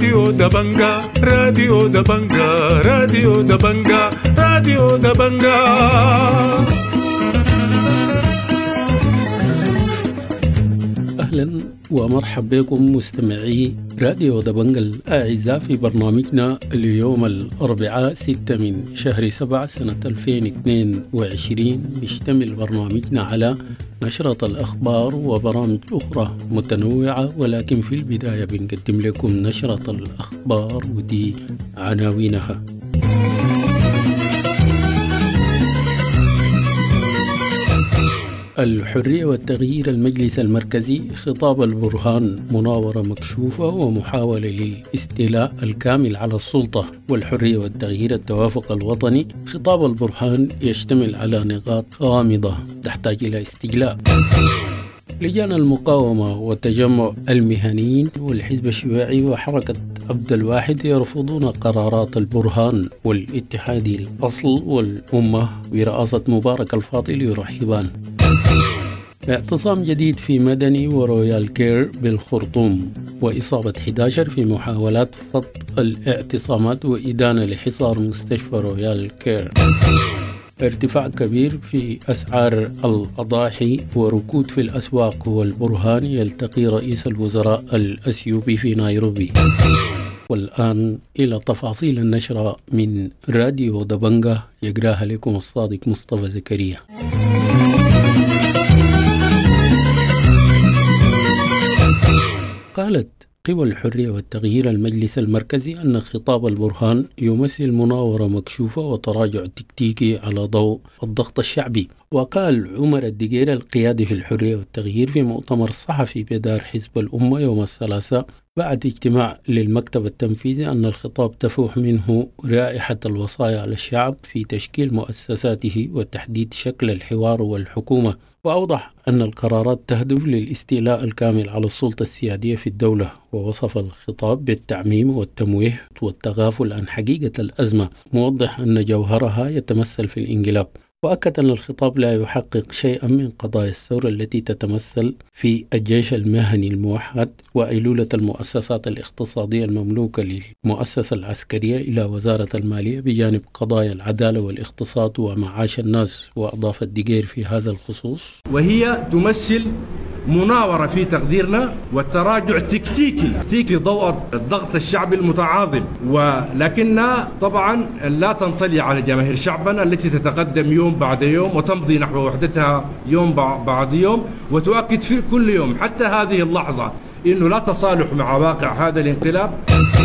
راديو دبنجا راديو دبنجا راديو دبنجا راديو دبنجا. أهلا ومرحبا بكم مستمعي راديو دبنجا الأعزاء في برنامجنا اليوم الأربعاء 6 من شهر 7 سنة 2022. يشتمل برنامجنا على نشرة الأخبار وبرامج أخرى متنوعة، ولكن في البداية بنقدم لكم نشرة الأخبار ودي عناوينها. الحرية والتغيير المجلس المركزي، خطاب البرهان مناورة مكشوفة ومحاولة للاستيلاء الكامل على السلطة. والحرية والتغيير التوافق الوطني، خطاب البرهان يشتمل على نقاط غامضة تحتاج إلى استجلاء. لجان المقاومة وتجمع المهنيين والحزب الشيوعي وحركة عبد الواحد يرفضون قرارات البرهان، والاتحادي الأصل والأمة برئاسة مبارك الفاضل يرحبان. اعتصام جديد في مدني ورويال كير بالخرطوم، وإصابة 11 في محاولات فض الاعتصامات وإدانة لحصار مستشفى رويال كير. ارتفاع كبير في أسعار الأضاحي وركود في الأسواق، والبرهان يلتقي رئيس الوزراء الأثيوبي في نيروبي. والآن إلى تفاصيل النشرة من راديو دبنجا، يقراها لكم الصادق مصطفى زكريا. قالت قوى الحرية والتغيير المجلس المركزي أن خطاب البرهان يمثل مناورة مكشوفة وتراجع تكتيكي على ضوء الضغط الشعبي. وقال عمر الدقير القيادي في الحرية والتغيير في مؤتمر صحفي بدار حزب الأمة يوم الثلاثاء بعد اجتماع للمكتب التنفيذي أن الخطاب تفوح منه رائحة الوصايا على الشعب في تشكيل مؤسساته وتحديد شكل الحوار والحكومة. وأوضح أن القرارات تهدف للاستيلاء الكامل على السلطة السيادية في الدولة، ووصف الخطاب بالتعميم والتمويه والتغافل عن حقيقة الأزمة، موضح أن جوهرها يتمثل في الانقلاب. وأكد أن الخطاب لا يحقق شيئا من قضايا الثورة التي تتمثل في الجيش المهني الموحد وأيلولة المؤسسات الاقتصادية المملوكة للمؤسسة العسكرية إلى وزارة المالية، بجانب قضايا العدالة والاقتصاد ومعاش الناس. وأضاف الدقير في هذا الخصوص: وهي تمثل مناورة في تقديرنا والتراجع تكتيكي في ضوء الضغط الشعبي المتعاظم، ولكنها طبعا لا تنطلي على جماهير شعبنا التي تتقدم يوم بعد يوم وتمضي نحو وحدتها يوم بعد يوم، وتؤكد في كل يوم حتى هذه اللحظة إنه لا تصالح مع واقع هذا الانقلاب.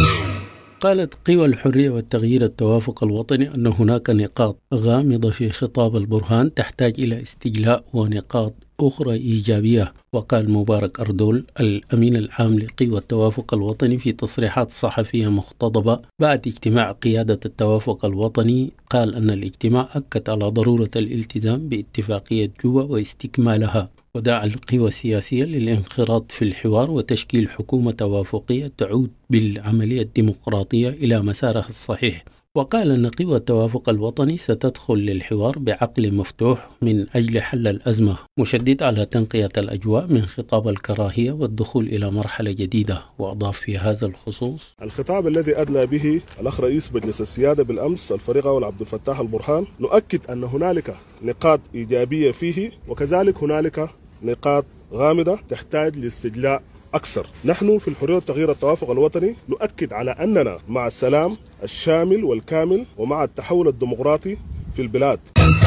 قالت قوى الحرية والتغيير التوافق الوطني أن هناك نقاط غامضة في خطاب البرهان تحتاج إلى استجلاء ونقاط أخرى إيجابية. وقال مبارك أردول الأمين العام لقوى التوافق الوطني في تصريحات صحفية مختضبة بعد اجتماع قيادة التوافق الوطني، قال أن الاجتماع أكد على ضرورة الالتزام باتفاقية جوبا واستكمالها، ودعا القوى السياسية للانخراط في الحوار وتشكيل حكومة توافقية تعود بالعملية الديمقراطية إلى مسارها الصحيح. وقال أن قوى التوافق الوطني ستدخل للحوار بعقل مفتوح من أجل حل الأزمة، مشدد على تنقية الأجواء من خطاب الكراهية والدخول إلى مرحلة جديدة. وأضاف في هذا الخصوص: الخطاب الذي أدلى به الأخ رئيس مجلس السيادة بالأمس الفريق أول عبد الفتاح البرهان نؤكد أن هنالك نقاط إيجابية فيه، وكذلك هنالك نقاط غامضة تحتاج لاستجلاء أكثر. نحن في الحرية والتغيير التوافق الوطني نؤكد على أننا مع السلام الشامل والكامل ومع التحول الديمقراطي في البلاد.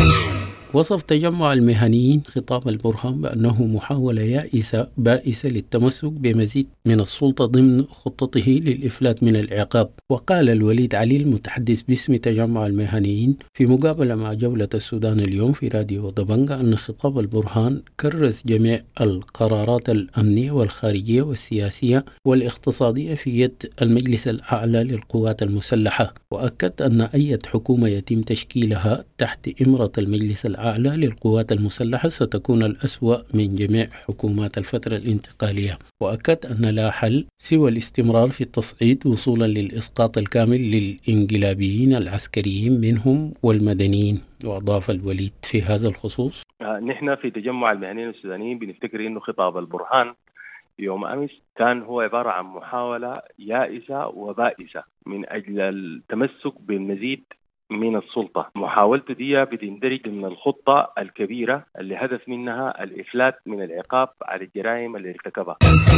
وصف تجمع المهنيين خطاب البرهان بأنه محاولة بائسة للتمسك بمزيد من السلطة ضمن خطته للإفلات من العقاب. وقال الوليد علي المتحدث باسم تجمع المهنيين في مقابلة مع جولة السودان اليوم في راديو دبنجا أن خطاب البرهان كرس جميع القرارات الأمنية والخارجية والسياسية والاقتصادية في يد المجلس الأعلى للقوات المسلحة. وأكد أن أي حكومة يتم تشكيلها تحت إمرة المجلس الأعلى للقوات المسلحة ستكون الأسوأ من جميع حكومات الفترة الانتقالية. وأكد أن لا حل سوى الاستمرار في التصعيد وصولا للإسقاط الكامل للإنقلابيين العسكريين منهم والمدنيين. وأضاف الوليد في هذا الخصوص: نحن في تجمع المهنيين السودانيين بنفتكر إنه خطاب البرهان يوم أمس كان هو عبارة عن محاولة يائسة وبائسة من أجل التمسك بالمزيد من السلطة. محاولته دي بتندرج من الخطة الكبيرة اللي هدف منها الإفلات من العقاب على الجرائم اللي ارتكبها.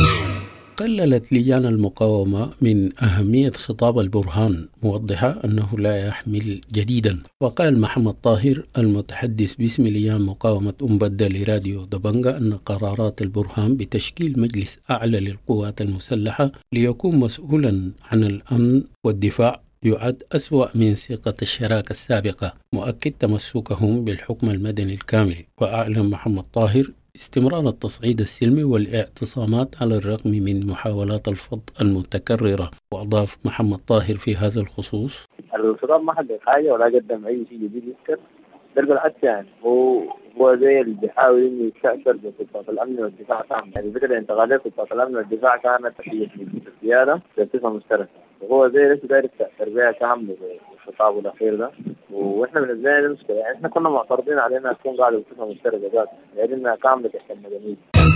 قللت لجان المقاومة من أهمية خطاب البرهان، موضحة أنه لا يحمل جديدا. وقال محمد طاهر المتحدث باسم لجان مقاومة أمبدة لراديو دبنجة أن قرارات البرهان بتشكيل مجلس أعلى للقوات المسلحة ليكون مسؤولا عن الأمن والدفاع يعد أسوأ من ثقة الشراكة السابقة، مؤكد تمسكهم بالحكم المدني الكامل. وأعلن محمد طاهر استمرار التصعيد السلمي والاعتصامات على الرغم من محاولات الفض المتكررة. وأضاف محمد طاهر في هذا الخصوص: الخطاب ما حدد حاجة ولا قدم أي شيء جديد يذكر، بل بالعكس يعني هو زي اللي بيحاول إنه يستأثر بخطة الأمن والدفاع كامل. يعني فكرة الانتقالات خطة الأمن والدفاع كانت في الزيادة بصفة مشتركة، وهو زي لسه داير يستأثر بها كامل بالخطاب الأخير ده. وإحنا بالنسبة لنا المشكلة يعني إحنا كنا معترضين علينا تكون قاعدة بصفة مشتركة ذات، لأنها كاملة تحت المدنيين.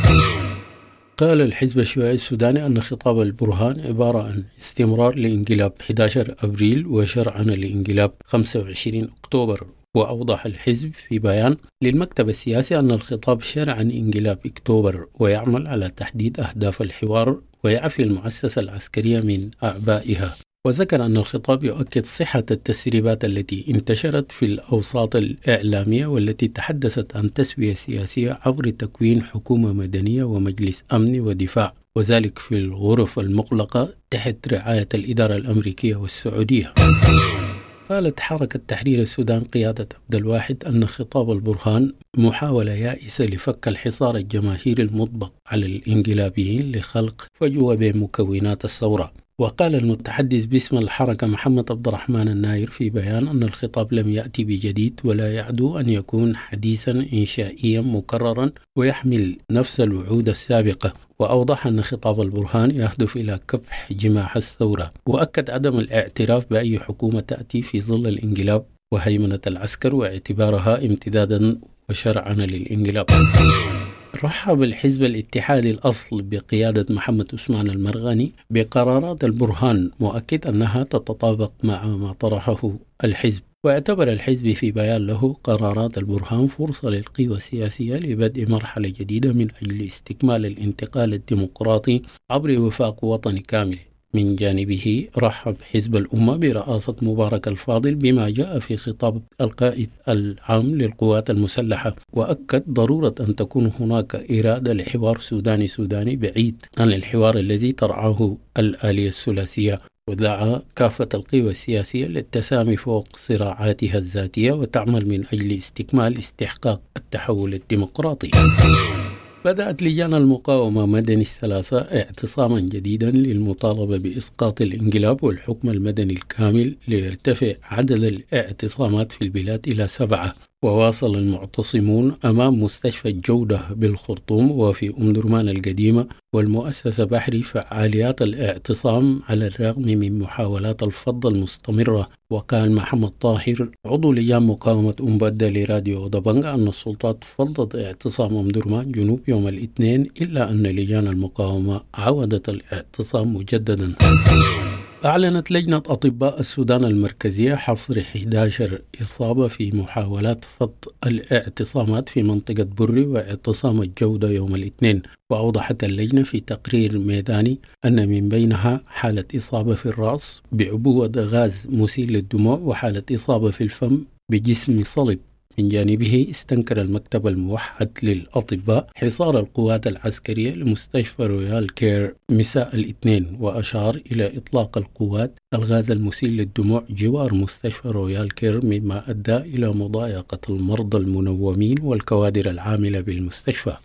قال الحزب الشيوعي السوداني أن خطاب البرهان عبارة عن استمرار لإنقلاب 11 أبريل وشرعنة لإنقلاب 25 أكتوبر. وأوضح الحزب في بيان للمكتب السياسي أن الخطاب شرع عن إنقلاب أكتوبر ويعمل على تحديد أهداف الحوار ويعفي المؤسسة العسكرية من أعبائها. وذكر أن الخطاب يؤكد صحة التسريبات التي انتشرت في الأوساط الإعلامية والتي تحدثت عن تسوية سياسية عبر تكوين حكومة مدنية ومجلس أمن ودفاع، وذلك في الغرف المغلقة تحت رعاية الإدارة الأمريكية والسعودية. قالت حركة تحرير السودان قيادة عبد الواحد أن خطاب البرهان محاولة يائسة لفك الحصار الجماهيري المطبق على الانقلابيين لخلق فجوة بين مكونات الثورة. وقال المتحدث باسم الحركة محمد عبد الرحمن الناير في بيان أن الخطاب لم يأتي بجديد ولا يعدو أن يكون حديثا إنشائيا مكررا ويحمل نفس الوعود السابقة. وأوضح أن خطاب البرهان يهدف إلى كبح جماح الثورة، وأكد عدم الاعتراف بأي حكومة تأتي في ظل الانقلاب وهيمنة العسكر واعتبارها امتدادا وشرعا للانقلاب. رحب الحزب الاتحادي الأصل بقيادة محمد عثمان المرغني بقرارات البرهان، مؤكد أنها تتطابق مع ما طرحه الحزب. واعتبر الحزب في بيان له قرارات البرهان فرصة للقوى السياسية لبدء مرحلة جديدة من أجل استكمال الانتقال الديمقراطي عبر وفاق وطني كامل. من جانبه رحب حزب الأمة برئاسة مبارك الفاضل بما جاء في خطاب القائد العام للقوات المسلحة، وأكد ضرورة أن تكون هناك إرادة لحوار سوداني بعيد عن الحوار الذي ترعاه الآلية الثلاثية. ودعا كافة القوى السياسية للتسامي فوق صراعاتها الذاتية وتعمل من أجل استكمال استحقاق التحول الديمقراطي. بدأت لجان المقاومة مدني الثلاثة اعتصاما جديدا للمطالبة بإسقاط الانقلاب والحكم المدني الكامل ليرتفع عدد الاعتصامات في البلاد إلى 7. وواصل المعتصمون أمام مستشفى الجودة بالخرطوم وفي أم درمان القديمة والمؤسسة بحري فعاليات الاعتصام على الرغم من محاولات الفض المستمرة. وقال محمد طاهر عضو لجان مقاومة أمبدة لراديو دبنجة أن السلطات فضت اعتصام أم درمان جنوب يوم الاثنين، إلا أن لجان المقاومة عودت الاعتصام مجددا. أعلنت لجنة أطباء السودان المركزية حصر 11 إصابة في محاولات فض الاعتصامات في منطقة بري واعتصام الجودة يوم الاثنين. وأوضحت اللجنة في تقرير ميداني أن من بينها حالة إصابة في الرأس بعبوة غاز مسيل للدموع وحالة إصابة في الفم بجسم صلب. من جانبه استنكر المكتب الموحد للأطباء حصار القوات العسكرية لمستشفى رويال كير مساء الاثنين، وأشار إلى إطلاق القوات الغاز المسيل للدموع جوار مستشفى رويال كير مما أدى إلى مضايقة المرضى المنومين والكوادر العاملة بالمستشفى.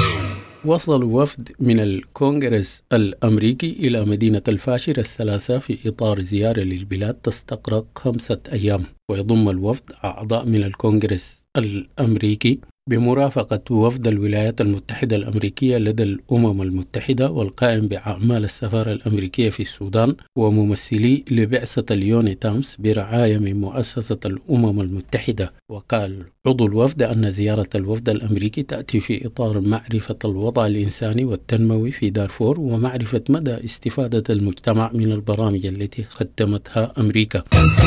وصل وفد من الكونغرس الأمريكي إلى مدينة الفاشر الثلاثاء في إطار زيارة للبلاد تستغرق 5 أيام. ويضم الوفد أعضاء من الكونغرس الأمريكي بمرافقة وفد الولايات المتحدة الأمريكية لدى الأمم المتحدة والقائم بأعمال السفارة الأمريكية في السودان وممثلي لبعثة اليوني تامس برعاية من مؤسسة الأمم المتحدة. وقال عضو الوفد أن زيارة الوفد الأمريكي تأتي في إطار معرفة الوضع الإنساني والتنموي في دارفور ومعرفة مدى استفادة المجتمع من البرامج التي قدمتها أمريكا.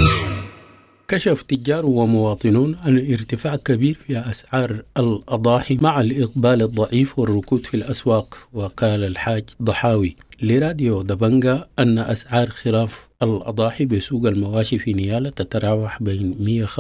كشف تجار ومواطنون عن ارتفاع كبير في أسعار الأضاحي مع الإقبال الضعيف والركود في الأسواق. وقال الحاج ضحاوي لراديو دبنجا أن أسعار خراف الأضاحي بسوق المواشي في نيالة تتراوح بين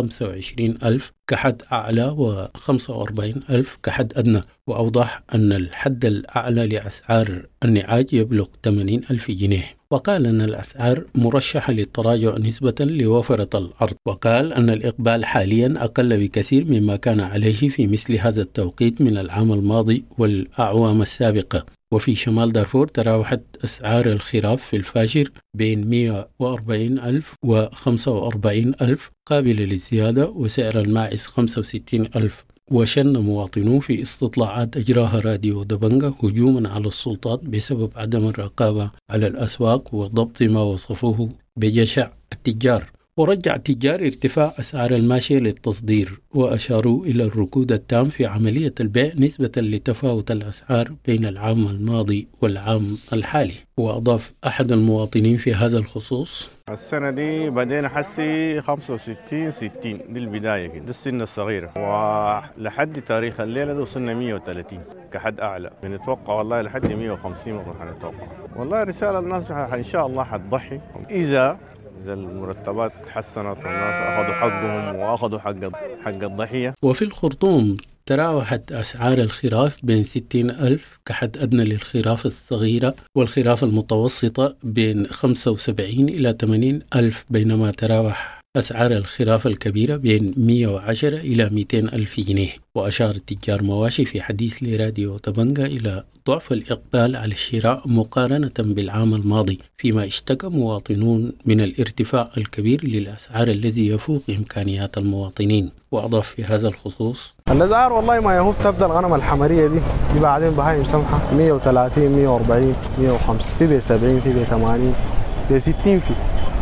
125,000 كحد أعلى و45,000 كحد أدنى. وأوضح أن الحد الأعلى لأسعار النعاج يبلغ 80,000 جنيه. وقال أن الأسعار مرشحة للتراجع نسبة لوفرة العرض. وقال أن الإقبال حاليا أقل بكثير مما كان عليه في مثل هذا التوقيت من العام الماضي والأعوام السابقة. وفي شمال دارفور تراوحت أسعار الخراف في الفاشر بين 140,000 و 45,000 قابلة للزيادة، وسعر الماعز 65,000. وشن مواطنون في استطلاعات أجراها راديو دبنجا هجوما على السلطات بسبب عدم الرقابة على الأسواق وضبط ما وصفوه بجشع التجار. ورجع التجار ارتفاع أسعار الماشية للتصدير، وأشاروا إلى الركود التام في عملية البيع نسبة لتفاوت الأسعار بين العام الماضي والعام الحالي. وأضاف أحد المواطنين في هذا الخصوص: السنة دي بدينا حسي 65-60 دي البداية كده، دي السنة الصغيرة، ولحد تاريخ الليلة ده وصلنا 130 كحد أعلى. بنتوقع والله لحد 150 مرة حنتوقع. والله رسالة الناس إن شاء الله حتضحي إذا المرتبات تحسنت والناس أخذوا حقهم وأخذوا حق الضحية. وفي الخرطوم تراوحت أسعار الخراف بين 60,000 كحد أدنى للخراف الصغيرة، والخراف المتوسطة بين 75 إلى 80,000، بينما تراوح أسعار الخراف الكبيرة بين 110 إلى 200,000 جنيه. وأشار تجار مواشي في حديث لراديو دبنجا إلى ضعف الإقبال على الشراء مقارنة بالعام الماضي، فيما اشتكى مواطنون من الارتفاع الكبير للأسعار الذي يفوق إمكانيات المواطنين. وأضاف في هذا الخصوص: الأسعار والله ما يهوب تبدأ الغنم الحمرية دي بعدين بهايم سمحة 130 140 150 في 70 في 80 في 60 في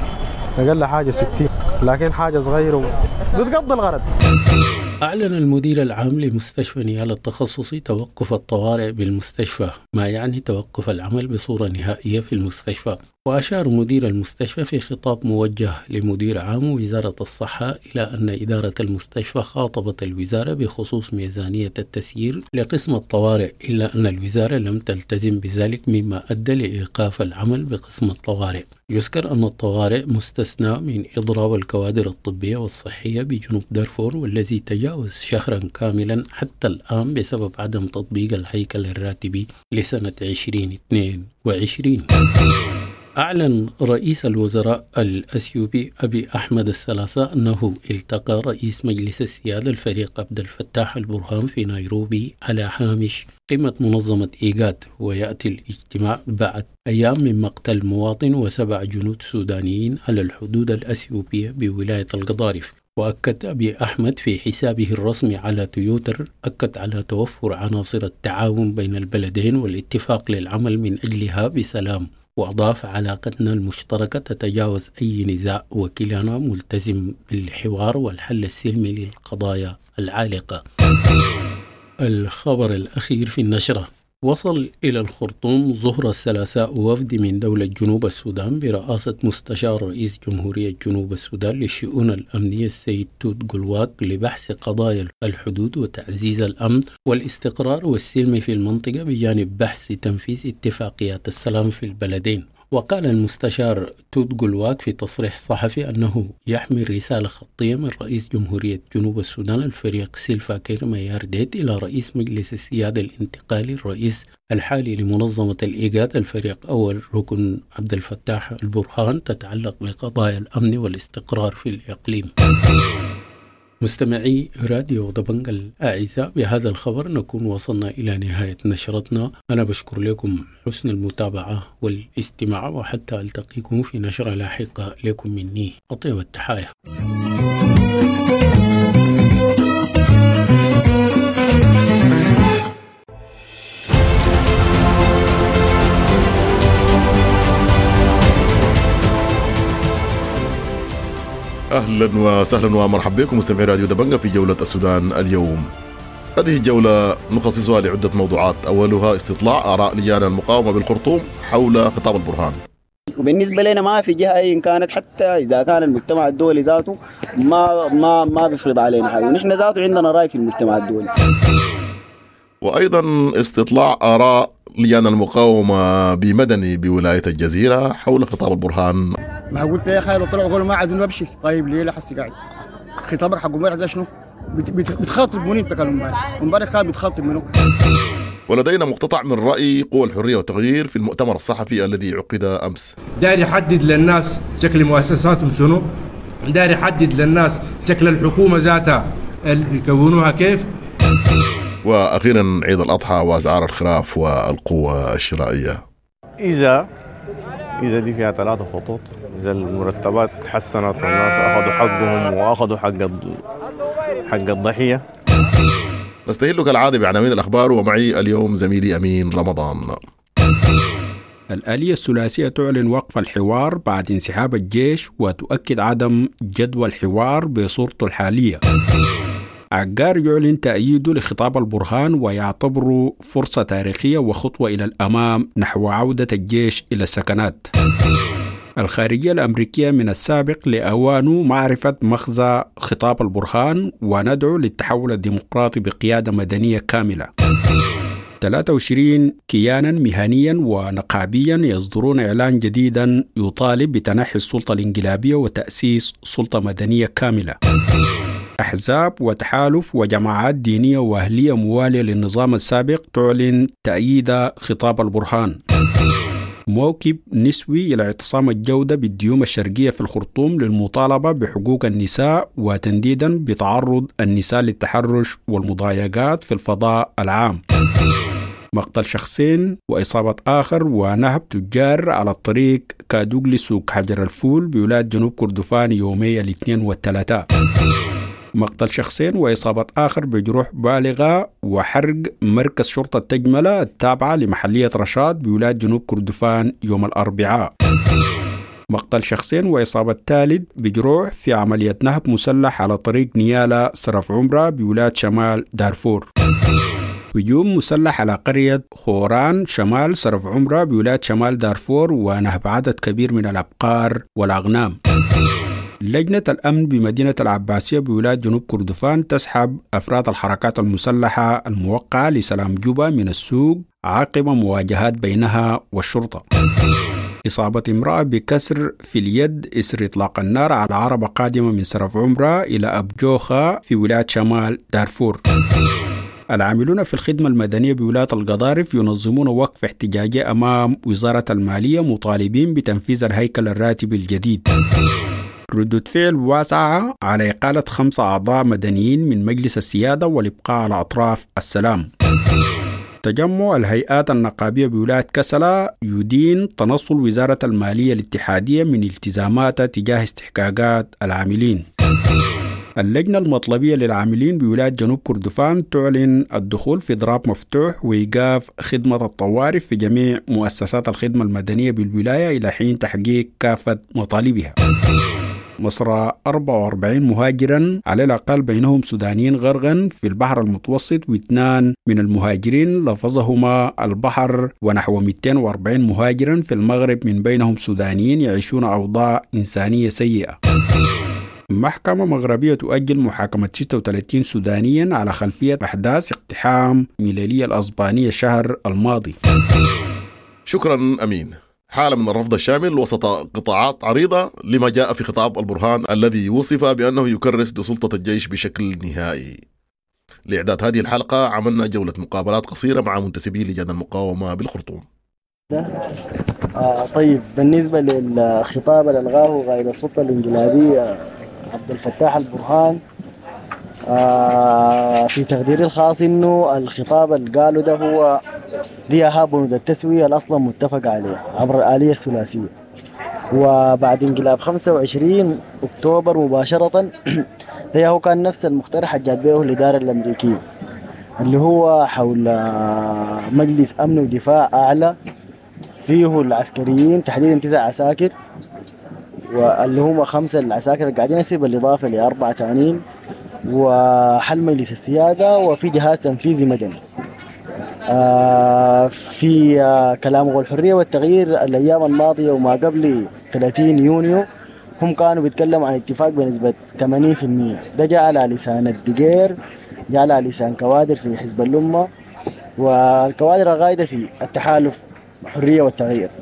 أقل حاجة 60، لكن حاجة صغيرة بتقضي الغرض. أعلن المدير العام لمستشفى نيالة التخصصي توقف الطوارئ بالمستشفى، ما يعني توقف العمل بصورة نهائية في المستشفى. وأشار مدير المستشفى في خطاب موجه لمدير عام وزارة الصحة إلى أن إدارة المستشفى خاطبت الوزارة بخصوص ميزانية التسيير لقسم الطوارئ، إلا أن الوزارة لم تلتزم بذلك مما أدى لإيقاف العمل بقسم الطوارئ. يذكر أن الطوارئ مستثنى من إضراب الكوادر الطبية والصحية بجنوب دارفور، والذي تجاوز شهرا كاملا حتى الآن بسبب عدم تطبيق الهيكل الراتبي لسنة 2022. أعلن رئيس الوزراء الأثيوبي أبي أحمد السلاسة أنه التقى رئيس مجلس السيادة الفريق عبد الفتاح البرهان في نيروبي على هامش قمة منظمة إيغاد. ويأتي الاجتماع بعد أيام من مقتل مواطن و7 جنود سودانيين على الحدود الأثيوبية بولاية القضارف. وأكد أبي أحمد في حسابه الرسمي على تويتر على توفر عناصر التعاون بين البلدين والاتفاق للعمل من أجلها بسلام. وأضاف: علاقتنا المشتركة تتجاوز أي نزاع، وكلانا ملتزم بالحوار والحل السلمي للقضايا العالقة. الخبر الأخير في النشرة: وصل إلى الخرطوم ظهر الثلاثاء وفد من دولة جنوب السودان برئاسة مستشار رئيس جمهورية جنوب السودان للشؤون الأمنية السيد توت غلواك لبحث قضايا الحدود وتعزيز الأمن والاستقرار والسلم في المنطقة، بجانب بحث تنفيذ اتفاقيات السلام في البلدين. وقال المستشار توت غلواك في تصريح صحفي أنه يحمل رسالة خطية من رئيس جمهورية جنوب السودان الفريق سيلفا كير ميارديت إلى رئيس مجلس السيادة الانتقالي الرئيس الحالي لمنظمة الإيغاد الفريق أول ركن عبد الفتاح البرهان، تتعلق بقضايا الأمن والاستقرار في الإقليم. مستمعي راديو دبنجا الأعزاء، بهذا الخبر نكون وصلنا إلى نهاية نشرتنا. أنا بشكر لكم حسن المتابعة والاستماع، وحتى ألتقيكم في نشرة لاحقة. لكم مني أطيب التحايا. أهلا وسهلا ومرحبا بكم مستمعي راديو دبنجة في جولة السودان اليوم. هذه الجولة نخصصها لعدة موضوعات، أولها استطلاع آراء لجان المقاومة بالخرطوم حول خطاب البرهان. وبالنسبة لنا ما في جهة إن كانت، حتى إذا كان المجتمع الدولي ذاته ما بيفرض علينا حاجة، ونحن ذاته عندنا رأي في المجتمع الدولي. وأيضا استطلاع آراء لجان المقاومة بمدني بولاية الجزيرة حول خطاب البرهان. ما قلت يا أخي لو طلعوا قولوا ما عايزين نمشي، طيب ليه لحسي قاعد؟ خطابك حق امبارح ده شنو؟ بتخاطب منين انت؟ كان امبارح كان بتخاطب منه. ولدينا مقتطع من رأي قوى الحرية والتغيير في المؤتمر الصحفي الذي عقد أمس. داير يحدد للناس شكل مؤسساتهم شنو، داير يحدد للناس شكل الحكومة ذاتها اللي يكونوها كيف. وأخيرا عيد الأضحى وأسعار الخراف والقوة الشرائية. إذا دي فيها 3 خطوط، إذا المرتبات تحسنت والناس أخذوا حقهم وأخذوا حق الضحية. نستهل كالعادة بعناوين الأخبار، ومعي اليوم زميلي أمين رمضان. الآلية الثلاثية تعلن وقف الحوار بعد انسحاب الجيش وتؤكد عدم جدوى الحوار بصورته الحالية. عقار يعلن تأييده لخطاب البرهان ويعتبره فرصة تاريخية وخطوة إلى الأمام نحو عودة الجيش إلى السكنات. الخارجية الأمريكية من السابق لأوان معرفة مغزى خطاب البرهان وندعو للتحول الديمقراطي بقيادة مدنية كاملة. 23 كيانا مهنيا ونقابيا يصدرون إعلان جديدا يطالب بتنحي السلطة الإنقلابية وتأسيس سلطة مدنية كاملة. أحزاب وتحالف وجماعات دينية وأهلية موالية للنظام السابق تعلن تأييد خطاب البرهان. موكب نسوي إلى اعتصام الجودة بالديوم الشرقية في الخرطوم للمطالبة بحقوق النساء وتنديدا بتعرض النساء للتحرش والمضايقات في الفضاء العام. مقتل شخصين وإصابة آخر ونهب تجار على الطريق كادوغلي سوق حجر الفول بولاية جنوب كردفان يومي الاثنين والثلاثاء. مقتل شخصين وإصابة آخر بجروح بالغة وحرق مركز شرطة تجملة التابعة لمحلية رشاد بولاية جنوب كردفان يوم الأربعاء. مقتل شخصين وإصابة ثالث بجروح في عملية نهب مسلح على طريق نيالا صرف عمرة بولاية شمال دارفور. هجوم مسلح على قرية خوران شمال صرف عمرة بولاية شمال دارفور ونهب عدد كبير من الأبقار والأغنام. لجنة الأمن بمدينة العباسية بولاية جنوب كردفان تسحب أفراد الحركات المسلحة الموقعة لسلام جوبا من السوق عقب مواجهات بينها والشرطة. إصابة امرأة بكسر في اليد إثر إطلاق النار على عربة قادمة من صرف عمرة إلى أبجوخة في ولاية شمال دارفور. العاملون في الخدمة المدنية بولاية القضارف ينظمون وقف احتجاجي أمام وزارة المالية مطالبين بتنفيذ الهيكل الراتبي الجديد. ردود فعل واسعة على إقالة 5 أعضاء مدنيين من مجلس السيادة والإبقاء على أطراف السلام. تجمع الهيئات النقابية بولاية كسلا يدين تنصل وزارة المالية الاتحادية من التزاماتها تجاه استحقاقات العاملين. اللجنة المطلبية للعاملين بولاية جنوب كردفان تعلن الدخول في إضراب مفتوح وإيقاف خدمة الطوارئ في جميع مؤسسات الخدمة المدنية بالولاية إلى حين تحقيق كافة مطالبها. مصر 44 مهاجرا على الأقل بينهم سودانيين غرقا في البحر المتوسط، و2 من المهاجرين لفظهما البحر، ونحو 240 مهاجرا في المغرب من بينهم سودانيين يعيشون أوضاع إنسانية سيئة. محكمة مغربية تؤجل محاكمة 36 سودانيا على خلفية أحداث اقتحام ميلالية الأسبانية الشهر الماضي. شكرا أمين. حالة من الرفض الشامل وسط قطاعات عريضة لما جاء في خطاب البرهان الذي وصف بأنه يكرس لسلطة الجيش بشكل نهائي. لإعداد هذه الحلقة عملنا جولة مقابلات قصيرة مع منتسبي لجان المقاومة بالخرطوم. طيب، بالنسبة للخطاب اللي ألغاه قائد السلطة الإنقلابية عبد الفتاح البرهان، في تقديري الخاص إنه الخطاب اللي قاله ده هو ليها بنود التسوية الأصلا متفق عليه عبر الآلية الثلاثية. وبعد انقلاب 25 أكتوبر مباشرة ده هو كان نفس المقترح اللي جات به الإدارة الأمريكية اللي هو حول مجلس أمن ودفاع أعلى فيه العسكريين تحديدا 9 عساكر واللي هم 5 العساكر اللي قاعدين هسه، بالإضافة ل4 تانيين، وحل مجلس السيادة، وفي جهاز تنفيذي مدني. في كلام الحرية والتغيير الأيام الماضية وما قبل 30 يونيو هم كانوا بيتكلموا عن اتفاق بنسبة 80%. ده جاء على لسان الدقير، جاء على لسان كوادر في حزب الأمة والكوادر الغايدة في التحالف الحرية والتغيير.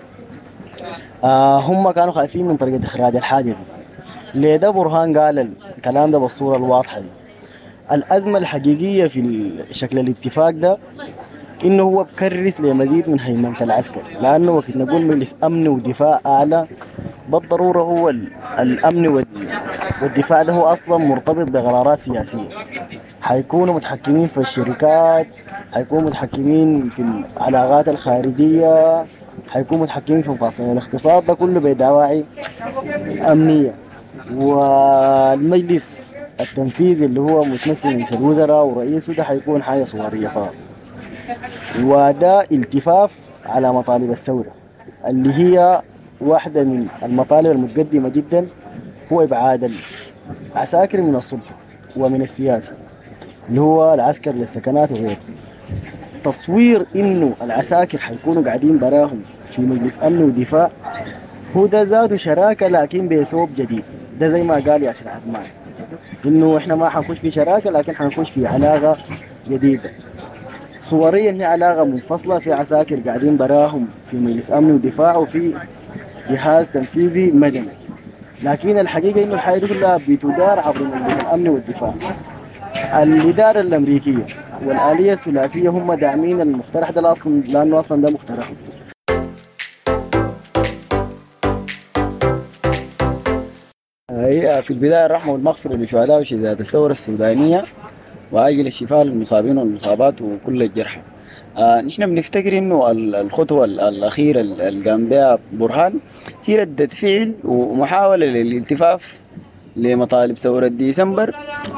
هم كانوا خايفين من طريقة إخراج الحاجة دي. ليه ده برهان قال الكلام ده بالصورة الواضحة دي. الأزمة الحقيقية في شكل الاتفاق ده إنه هو بكرس لمزيد من هيمنة العسكر، لأنه وقت نقول مجلس أمن ودفاع أعلى بالضرورة هو الأمن والدفاع ده هو أصلا مرتبط بقرارات سياسية. حيكونوا متحكمين في الشركات، حيكونوا متحكمين في العلاقات الخارجية، حيكونوا متحكمين في مفاصل الاقتصاد، ده كله بدواعي أمنية. والمجلس التنفيذي اللي هو متمثل من الوزراء ورئيسه ده حيكون حاجة صورية فقط. وده التفاف على مطالب الثورة اللي هي واحدة من المطالب المتقدمة جدا، هو إبعاد العساكر من السلطة ومن السياسة اللي هو العسكر للسكنات وغيره. تصوير إنه العساكر حيكونوا قاعدين براهم في مجلس أمن ودفاع هو ده ذاته شراكة لكن بصوب جديد. ده زي ما قال ياسر عدمان إنه إحنا ما حنخش في شراكة لكن حنخش في علاقة جديدة. صوريا هي علاقة منفصلة، في عساكر قاعدين براهم في مجلس أمن ودفاع وفي جهاز تنفيذي مدني، لكن الحقيقة إنه الحياة كلها بتدار عبر مجلس الأمن والدفاع. الإدارة الأمريكية والآلية الثلاثية هم داعمين المقترح ده أصلا، لأنه أصلا ده مقترح. هي في البداية الرحمة والمغفرة لشهداء وشهداء الثورة السودانية، وآجل الشفاء للمصابين والمصابات وكل الجرحى. نحن بنفتكر انه الخطوه الاخيره اللي قام بها برهان هي رده فعل ومحاوله للالتفاف لمطالب ثوره ديسمبر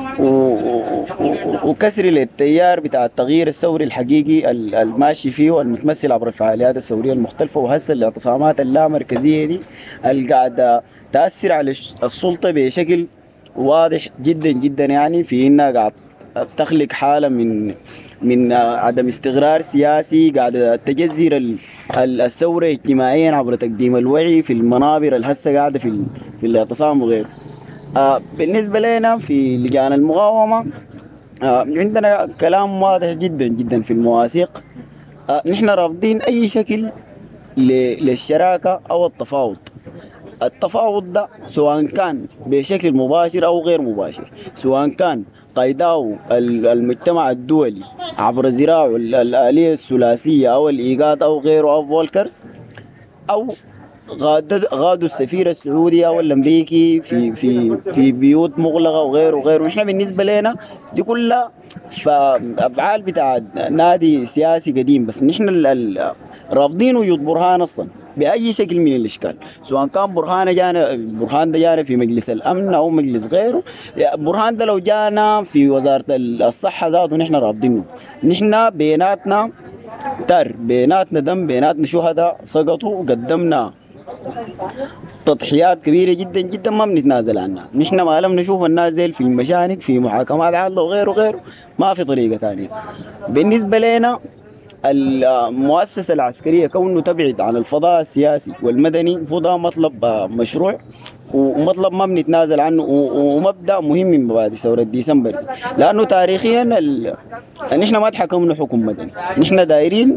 وكسر للتيار بتاع التغيير الثوري الحقيقي الماشي فيه والمتمثل عبر الفعاليات الثوريه المختلفه، وهسه الاعتصامات اللامركزيه دي اللي قاعده تاثر على السلطه بشكل واضح جدا جدا، يعني في انها قاعد تخلق حالة من عدم استقرار سياسي، قاعدة تجذر الثورة اجتماعيا عبر تقديم الوعي في المنابر اللي هسه قاعدة في الاعتصام وغيره. بالنسبة لنا في لجان المقاومة عندنا كلام واضح جدا جدا في المواثيق. نحن رافضين أي شكل للشراكة أو التفاوض. التفاوض ده سواء كان بشكل مباشر أو غير مباشر، سواء كان قيداه المجتمع الدولي عبر ذراع الآلية الثلاثية أو الإيجاد أو غيره أو فولكر، أو غادوا السفير السعودي أو الأمريكي في بيوت مغلقة وغيره. نحن بالنسبة لنا دي كلها أفعال بتاع نادي سياسي قديم، بس نحن رافضين وجود برهان أصلا بأي شكل من الإشكال، سواء كان برهان ده جانا في مجلس الأمن أو مجلس غيره. برهان ده لو جانا في وزارة الصحة ذاته نحن رافضينه. نحن بيناتنا بيناتنا دم، بيناتنا شهداء سقطوا، وقدمنا تضحيات كبيرة جدا جدا ما بنتنازل عنها. نحن ما لم نشوف الناس زي في المشانق في محاكمات عادلة وغيره، ما في طريقة تانية. بالنسبة لنا المؤسسة العسكرية كونه تبعد عن الفضاء السياسي والمدني هو ده مطلب مشروع ومطلب ما بنتنازل عنه، ومبدأ مهم من مبادئ ثورة ديسمبر، لأنه تاريخيا نحن ما تحكمنا حكم مدني، نحن دايرين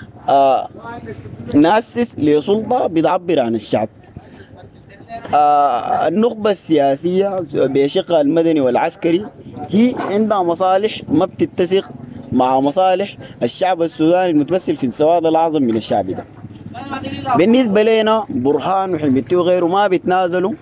نأسس لسلطة بتعبر عن الشعب. النخبة السياسية بشقها المدني والعسكري هي عندها مصالح ما بتتسق مع مصالح الشعب السوداني المتمثل في السواد الأعظم من الشعب ده. بالنسبة لنا برهان وحميتي وغيره ما بيتنازلوا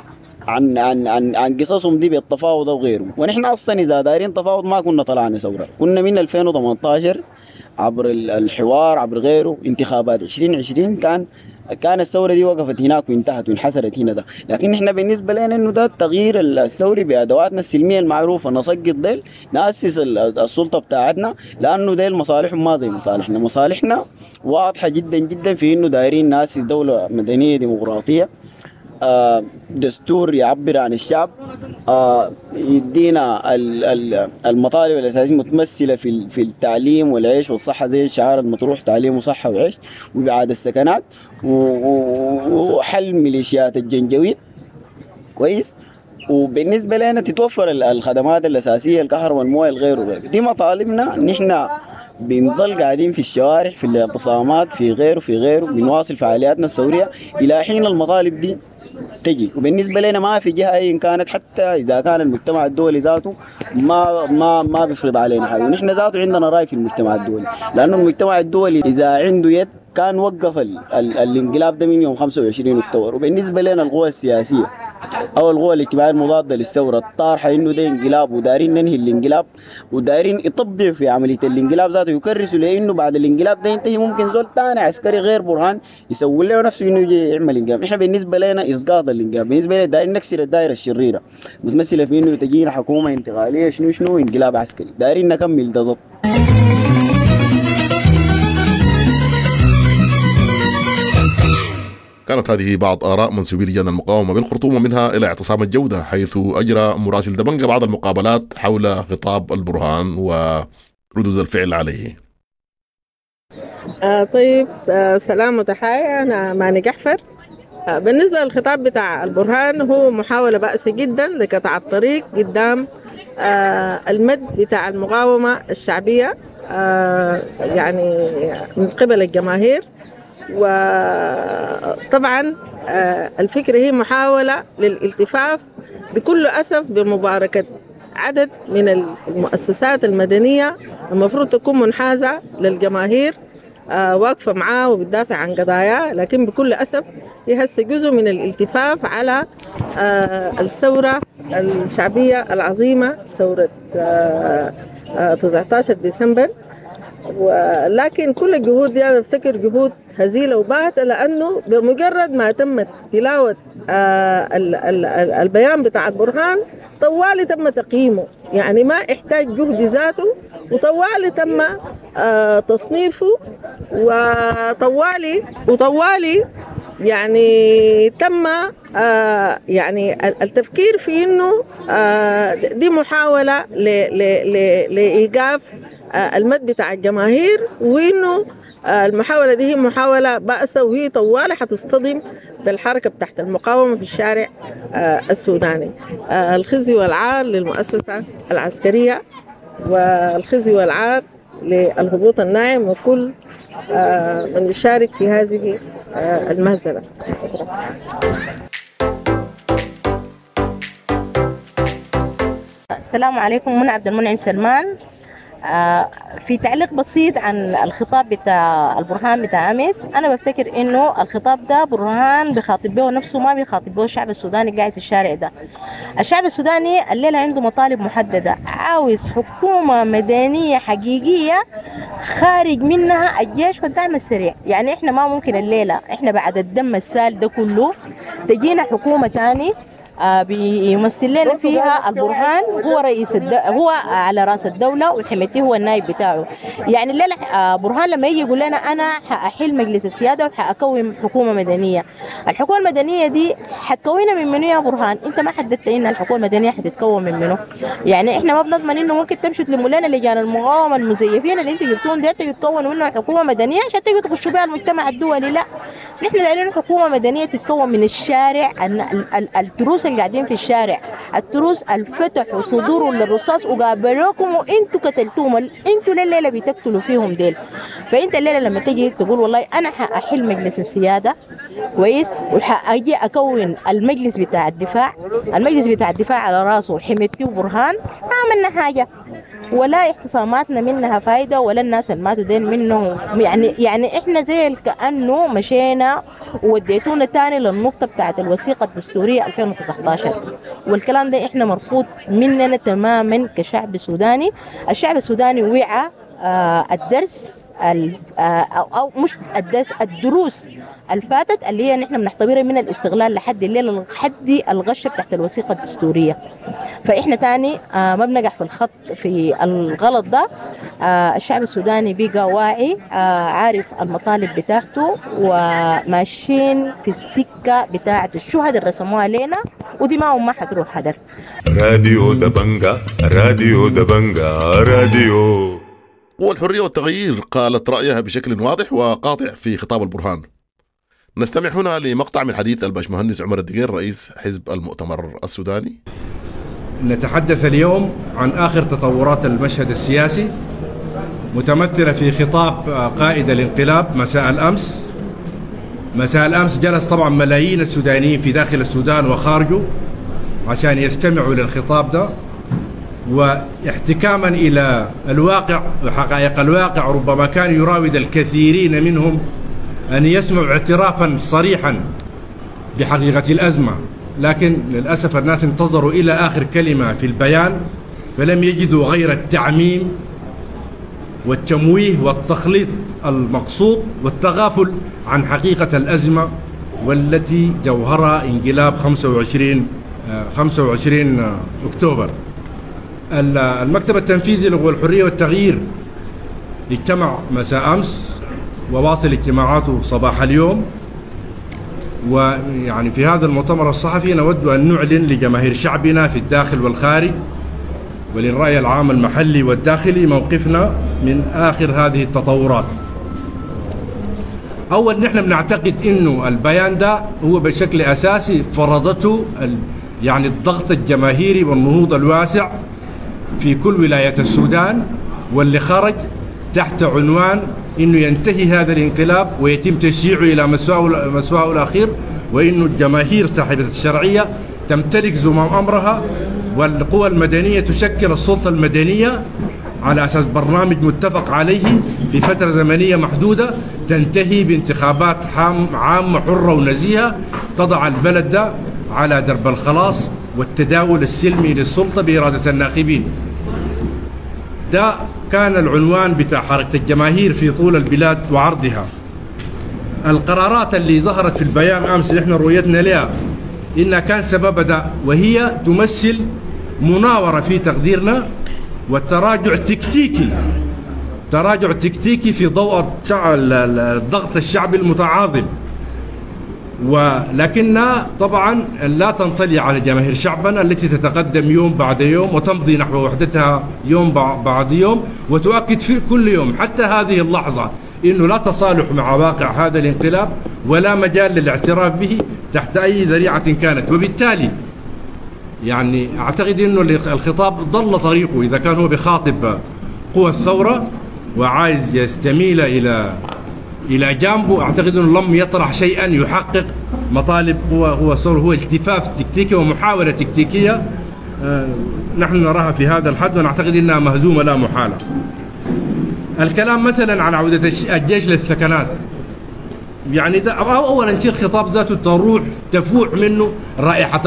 عن قصصهم دي بالتفاوض وغيره. ونحن أصلا إذا دايرين تفاوض ما كنا طلعنا ثورة، كنا من 2018 عبر الحوار عبر غيره. انتخابات 2020 كان الثورة دي وقفت هناك وانتهت وانحسرت هنا ده. لكن احنا بالنسبة لنا انه ده التغيير الثوري بأدواتنا السلمية المعروفة، نسقط ديل نأسس السلطة بتاعتنا، لأنه ديل مصالحهم ما زي مصالحنا. مصالحنا واضحة جدا جدا في انه دايرين نأسس دولة مدنية ديمقراطية دستور يعبر عن الشعب، يدينا المطالب الأساسية متمثلة في التعليم والعيش والصحة زي الشعار المطروح تعليم وصحة وعيش وإعادة السكنات وحل ميليشيات الجنجويد كويس. وبالنسبة لنا تتوفر الخدمات الأساسية الكهرباء والمويه الغير دي مطالبنا. نحن بنظل قاعدين في الشوارع في الاعتصامات في غيره بنواصل فعالياتنا الثورية إلى حين المطالب دي تجي. وبالنسبة لنا ما في جهة إن كانت حتى إذا كان المجتمع الدولي ذاته ما بيفرض علينا حاجة. نحن ذاته عندنا رأي في المجتمع الدولي، لأنه المجتمع الدولي إذا عنده يد كان وقف الانقلاب ده من يوم 25 أكتوبر. وبالنسبة لنا القوى السياسية أو القوى الاجتماعية المضادة للثورة الطارحة إنه ده انقلاب ودارين ننهي الانقلاب ودارين يطبعوا في عملية الانقلاب ذاته، يكرسوا لأنه بعد الانقلاب ده ينتهي ممكن زول ثاني عسكري غير برهان يسوي له نفسه إنه يجي يعمل انقلاب. إحنا بالنسبة لنا إسقاط الانقلاب، بالنسبة لنا دارين نكسر الدائرة الشريرة متمثلة في إنه تجينا حكومة انتقالية شنو انقلاب عسكري، دارين نكمل ده ضبط. كانت هذه بعض آراء منسوبي لجان المقاومة بالخرطوم، ومنها إلى اعتصام الجودة، حيث أجرى مراسل دبنجة بعض المقابلات حول خطاب البرهان وردود الفعل عليه. طيب، سلام وتحية. أنا ماني جحفر. بالنسبة للخطاب بتاع البرهان هو محاولة بأسة جدا لقطع الطريق قدام المد بتاع المقاومة الشعبية يعني من قبل الجماهير. وطبعا الفكرة هي محاولة للالتفاف بكل أسف بمباركة عدد من المؤسسات المدنية المفروض تكون منحازة للجماهير واقفة معاه وبتدافع عن قضايا، لكن بكل أسف هي هسه جزء من الالتفاف على الثورة الشعبية العظيمة، ثورة 19 ديسمبر. ولكن كل الجهود دي أنا أفتكر جهود هزيلة وباهتة، لأنه بمجرد ما تمت تلاوة البيان بتاع البرهان طوالي تم تقييمه، يعني ما احتاج جهد ذاته، وطوالي تم تصنيفه، وطوالي يعني تم يعني التفكير في إنه دي محاولة لإيقاف المد بتاع الجماهير، وإنه المحاولة دي هي محاولة بأسة، وهي طوالي حتصطدم بالحركة بتاعت المقاومة في الشارع السوداني. الخزي والعار للمؤسسة العسكرية، والخزي والعار للهبوط الناعم وكل من يشارك في هذه المهزلة. السلام عليكم. من عبد المنعم سلمان. في تعليق بسيط عن الخطاب بتاع البرهان بتاع أمس، أنا بفتكر إنه الخطاب ده برهان بيخاطب به نفسه، ما بيخاطب به الشعب السوداني قاعد في الشارع ده. الشعب السوداني الليلة عنده مطالب محددة، عاوز حكومة مدنية حقيقية خارج منها الجيش والدعم السريع. يعني إحنا ما ممكن الليلة إحنا بعد الدم السال ده كله تجينا حكومة تاني بيمثل لنا فيها البرهان هو رئيس هو على راس الدولة، وحميته هو النائب بتاعه. يعني الليلة برهان لما يجي يقول لنا أنا حأحل مجلس السيادة وحأكون حكومة مدنية، الحكومة المدنية دي حتكونها من منو يا برهان؟ أنت ما حددت إن الحكومة المدنية حتتكون من منو. يعني إحنا ما بنضمن إنه ممكن تمشوا تلموا لنا لجان المقاومة المزيفين اللي أنت جبتون ده يتكونوا منه الحكومة المدنية عشان تيجوا تخشوا بها المجتمع الدولي. لا، نحن دايرين حكومة مدنية تتكون من الشارع، التروس اللي قاعدين في الشارع، التروس الفتحوا صدورهم للرصاص وقابلوكم وانتوا قتلتوهم، انتوا الليله بتقتلوا فيهم ديل. فانت الليله لما تجي تقول والله انا حاحل مجلس السياده كويس وحاجي اكون المجلس بتاع الدفاع، المجلس بتاع الدفاع على راسه حميتي وبرهان، ما عملنا حاجه ولا اعتصاماتنا منها فايده ولا الناس اللي ماتوا دين منه. يعني احنا زي كانه مشينا ووديتونا تاني للنقطه بتاعت الوثيقه الدستوريه 2019، والكلام ده احنا مرفوض مننا تماما كشعب سوداني. الشعب السوداني وعى الدرس او مش الدرس، الدروس الفاتت اللي هي نحن بنعتبرها من الاستغلال لحد الليل لحد الغشه تحت الوثيقه الدستوريه. فاحنا تاني ما بنقع في الخط في الغلط ده. الشعب السوداني بقى واعي، عارف المطالب بتاعته، وماشيين في السكه بتاعه الشهداء اللي رسموها علينا، ودماؤهم ما حتروح هدر. راديو دبنجا راديو دبنجا راديو. والحرية والتغيير قالت رأيها بشكل واضح وقاطع في خطاب البرهان. نستمع هنا لمقطع من حديث الباشمهندس عمر الدقير رئيس حزب المؤتمر السوداني. نتحدث اليوم عن آخر تطورات المشهد السياسي متمثلة في خطاب قائد الانقلاب مساء الأمس. مساء الأمس جلس طبعا ملايين السودانيين في داخل السودان وخارجه عشان يستمعوا للخطاب ده، واحتكاما إلى الواقع وحقائق الواقع ربما كان يراود الكثيرين منهم أن يسمعوا اعترافا صريحا بحقيقة الأزمة، لكن للأسف الناس انتظروا إلى آخر كلمة في البيان فلم يجدوا غير التعميم والتمويه والتخليط المقصود والتغافل عن حقيقة الأزمة والتي جوهرها انقلاب 25 أكتوبر. المكتب التنفيذي للحرية والتغيير اجتمع مساء أمس وواصل اجتماعاته صباح اليوم، ويعني في هذا المؤتمر الصحفي نود أن نعلن لجماهير شعبنا في الداخل والخارج وللرأي العام المحلي والداخلي موقفنا من آخر هذه التطورات. أول نحن بنعتقد إنه البيان ده هو بشكل أساسي فرضته يعني الضغط الجماهيري والنهوض الواسع في كل ولاية السودان، واللي خرج تحت عنوان إنه ينتهي هذا الانقلاب ويتم تشييعه إلى مسواه الأخير، وإنه الجماهير صاحبة الشرعية تمتلك زمام أمرها، والقوى المدنية تشكل السلطة المدنية على أساس برنامج متفق عليه في فترة زمنية محدودة تنتهي بانتخابات عامة حرة ونزيهة تضع البلد ده على درب الخلاص والتداول السلمي للسلطة بإرادة الناخبين. ده كان العنوان بتاع حركة الجماهير في طول البلاد وعرضها. القرارات اللي ظهرت في البيان أمس نحن رؤيتنا لها إنها كان سبب ده، وهي تمثل مناورة في تقديرنا والتراجع تكتيكي في ضوء الضغط الشعبي المتعاظم، ولكنها طبعا لا تنطلي على جماهير شعبنا التي تتقدم يوم بعد يوم وتمضي نحو وحدتها يوم بعد يوم، وتؤكد في كل يوم حتى هذه اللحظة إنه لا تصالح مع واقع هذا الانقلاب ولا مجال للاعتراف به تحت أي ذريعة كانت. وبالتالي يعني أعتقد إنه الخطاب ضل طريقه إذا كان هو بخاطب قوى الثورة وعايز يستميل إلى جانبه. أعتقد أنه لم يطرح شيئا يحقق مطالب هو التفاف تكتيكي ومحاولة تكتيكية نحن نراها في هذا الحد، ونعتقد أنها مهزومة لا محالة. الكلام مثلا عن عودة الجيش للثكنات، يعني ده أولا شيء الخطاب ذاته تفوح منه رائحة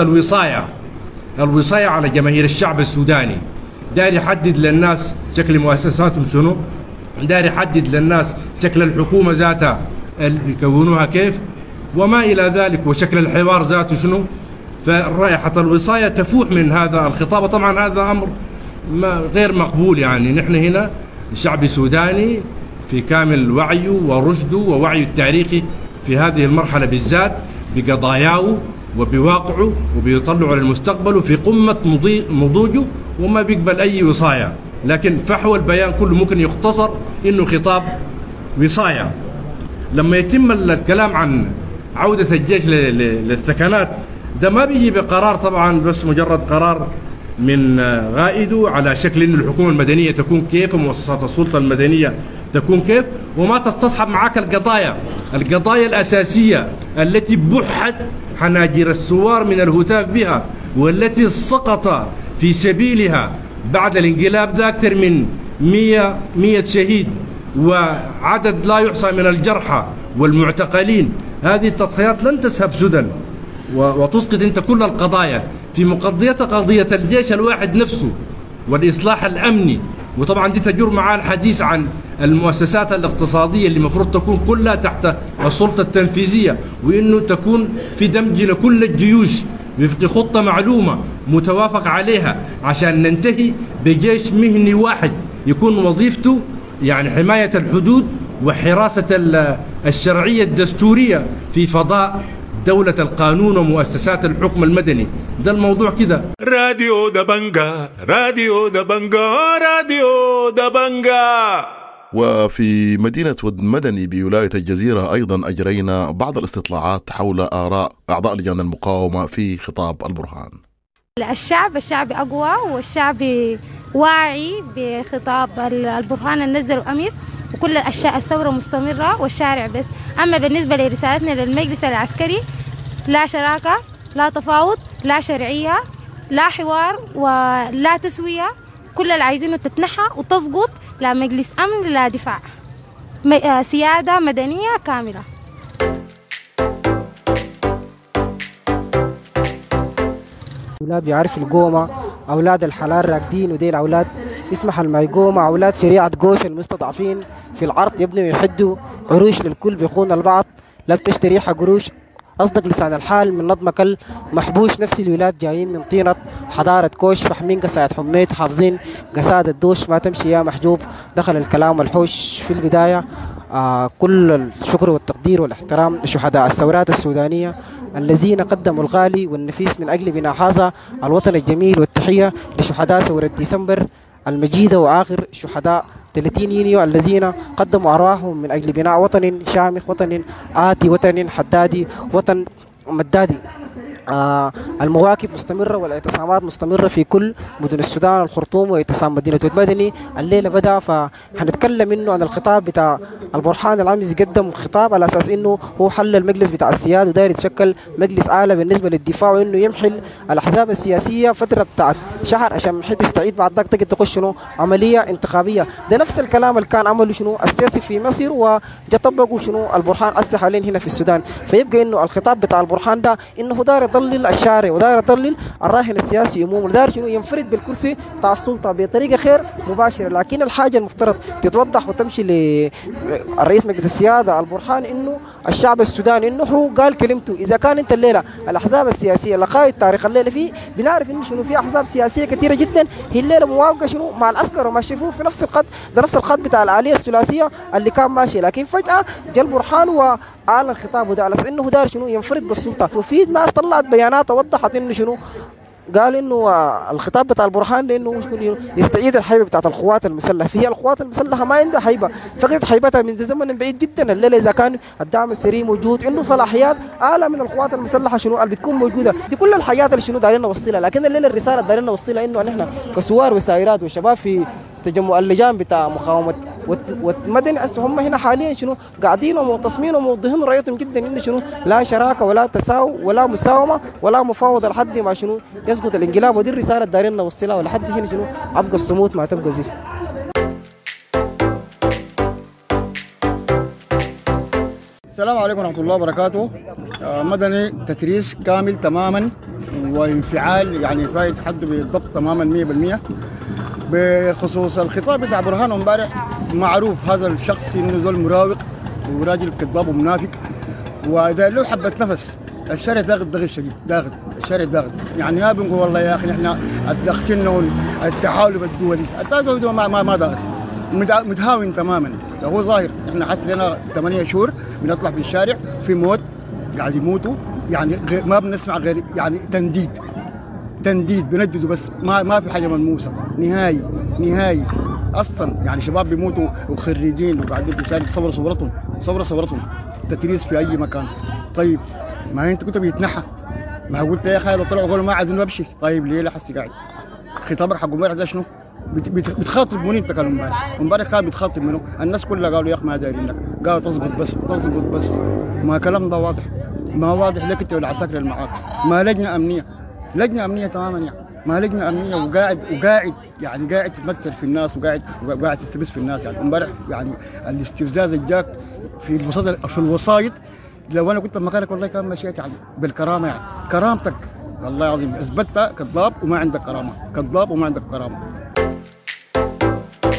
الوصاية على جماهير الشعب السوداني. داير يحدد للناس شكل مؤسساتهم شنو، داير يحدد للناس شكل الحكومة ذاتها اللي يكونوها كيف وما إلى ذلك، وشكل الحوار ذاته شنو. فرائحة الوصاية تفوح من هذا الخطاب، طبعا هذا أمر غير مقبول. يعني نحن هنا الشعب السوداني في كامل وعيه ورشده ووعيه التاريخي في هذه المرحلة بالذات بقضاياه وبواقعه وبيطلع للمستقبل وفي قمة نضوجه وما بيقبل أي وصاية. لكن فحوى البيان كله ممكن يختصر إنه خطاب وصاية. لما يتم الكلام عن عودة الجيش للثكنات ده ما بيجي بقرار طبعا بس مجرد قرار من غائده على شكل إنه الحكومة المدنية تكون كيف ومؤسسات السلطة المدنية تكون كيف، وما تستصحب معاك القضايا الأساسية التي بحت حناجر الثوار من الهتاف بها والتي سقط في سبيلها بعد الانقلاب ده أكثر من 100 شهيد وعدد لا يحصى من الجرحى والمعتقلين. هذه التضحيات لن تذهب سدى وتسقط انت كل القضايا في مقضية قضية الجيش الواحد نفسه والإصلاح الأمني وطبعا دي تجر معاه الحديث عن المؤسسات الاقتصادية اللي المفروض تكون كلها تحت السلطة التنفيذية، وإنه تكون في دمج لكل الجيوش وفق خطة معلومة متوافق عليها عشان ننتهي بجيش مهني واحد يكون وظيفته يعني حماية الحدود وحراسة الشرعية الدستورية في فضاء دولة القانون ومؤسسات الحكم المدني. ده الموضوع كده. راديو دبنجا، راديو دبنجا، راديو دبنجا. وفي مدينة ود مدني بولاية الجزيرة أيضا أجرينا بعض الاستطلاعات حول آراء أعضاء لجان المقاومة في خطاب البرهان. الشعب أقوى، والشعب واعي بخطاب البرهان اللي نزلوا أمس، وكل الأشياء الثورة مستمرة والشارع بس. أما بالنسبة لرسالتنا للمجلس العسكري، لا شراكة، لا تفاوض، لا شرعية، لا حوار ولا تسوية. كل اللي عايزينه تتنحى وتسقط، لا مجلس أمن لا دفاع، سيادة مدنية كاملة. أولاد بيعرف القومة، أولاد الحلال راكدين، وديل أولاد يسمح لما يقوموا، أولاد شريعة قوش المستضعفين في العرض يبنوا يحدوا عروش للكل بيخون البعض، لا بتشتري حق قروش. أصدق لسان الحال من نظمك المحبوش، نفس الولاد جايين من طينة حضارة كوش، فاحمين قصايد حميت، حافظين قصائد الدوش، ما تمشي يا محجوب. دخل الكلام والحوش. في البداية كل الشكر والتقدير والاحترام لشهداء الثورات السودانية الذين قدموا الغالي والنفيس من أجل بناء هذا الوطن الجميل، والتحية لشهداء ثورة ديسمبر المجيدة وآخر شهداء 30 يونيو الذين قدموا أرواحهم من أجل بناء وطن شامخ، وطن آتي، وطن حدادي، وطن مدادي. المواكب مستمرة والاعتصامات مستمرة في كل مدن السودان، الخرطوم واعتصام مدينة ود مدني الليلة بدأ. فحنتكلم إنه عن الخطاب بتاع البرهان العمز، قدم خطاب على أساس إنه هو حل المجلس بتاع السياد وداير يتشكل مجلس أعلى بالنسبة للدفاع، وإنه يمحل الأحزاب السياسية فترة بتاعت شهر عشان محد يستعيد بعد ذاك تقدر تخش شنو عملية انتخابية. ده نفس الكلام اللي كان عمله شنو السياسي في مصر، وجا طبقوا شنو البرهان أسس حاليا هنا في السودان. فيبقى إنه الخطاب بتاع البرهان ده إنه داير يضلل الشارع وداير يضلل الراهن السياسي عموما، وداير شنو ينفرد بالكرسي بتاع السلطة بطريقة خير مباشرة. لكن الحاجة المفترض تتوضح وتمشي للرئيس مجلس السيادة البرهان إنه الشعب السوداني إنه هو قال كلمته. إذا كان أنت الليلة الأحزاب السياسية لقاء التاريخ الليلة فيه بنعرف إنه شنو في أحزاب سياسية كثيرة جدا هي الليلة موافقة شنو مع العسكر وما شافوه في نفس الخط، ده نفس الخط بتاع الآلية الثلاثية اللي كان ماشي. لكن فجأة جا البرهان وأعلن خطابه ده على أساس إنه داير شنو ينفرد بالسلطة. وفي ناس طلعت بيانات وضحت إنه شنو قال إنه الخطاب بتاع البرهان لأنه يستعيد الهيبة بتاعت القوات المسلحة. فيها القوات المسلحة ما عندها هيبة، فقدت هيبتها من زمن بعيد جدا. الليلة إذا كان الدعم السري موجود، إنه صلاحيات أعلى من القوات المسلحة شنو اللي بتكون موجودة. دي كل الحاجات اللي شنو دايرين نوصلها. لكن الليلة الرسالة دايرين نوصلها إنه نحن كسوار وسائرات وشباب في تجمع اللجان بتاع مقاومة والمدني هم هنا حاليا شنو قاعدين ومعتصمين وموضحين رأيتهم جدا إنه شنو لا شراكة ولا تساوي ولا مساومة ولا مفاوضة لحد ما شنو يسقط الانقلاب. ودي الرسالة دايرين نوصلها، ولحد هنا شنو أبقى الصمود ما تبقى زفت. السلام عليكم ورحمة الله وبركاته. مدني تتريس كامل تماما وانفعال يعني فايت حد بالضبط تماما 100%. بخصوص الخطاب بتاع برهان امبارح، معروف هذا الشخص انه زول مراوغ وراجل كذاب ومنافق، واذا له حبه نفس الشارع ضاغط شديد، ضاغط الشارع ضاغط. يعني ما بنقول والله يا اخي نحن ضغطنا التحالف الدولي، التحالف ما ضاغط، متهاون تماما. هو ظاهر احنا حس لنا 8 شهور بنطلع في الشارع في موت قاعد يموتوا، يعني ما بنسمع غير يعني تنديد بنددوا بس، ما في حاجه ملموسه نهائي اصلا. يعني شباب بيموتوا وخريجين وقاعدين في الشارع صوروا صورتهم تتريس في اي مكان. طيب ما انت كنت بيتنحى، ما قلت يا اخي لو طلعوا قالوا ما عايزين نمشي، طيب ليه لحسي قاعد؟ خطابك حق امبارح ده شنو؟ بتخاطب منين انت؟ كان امبارح كان بتخاطب منه، الناس كلها قالوا يا اخي ما دايرين لك، قالوا تظبط بس. ما كلام ده واضح، ما واضح لك انت والعساكر اللي معاك. ما لجنه امنيه تماما، يعني ما لجنه امنيه وقاعد يعني قاعد تتمثل في الناس وقاعد تستبس في الناس. يعني امبارح يعني الاستفزاز اللي جاك في الوسائط، لو انا كنت مكانك والله كان مشيت يعني بالكرامه، يعني كرامتك والله العظيم اثبتها كذاب وما عندك كرامه.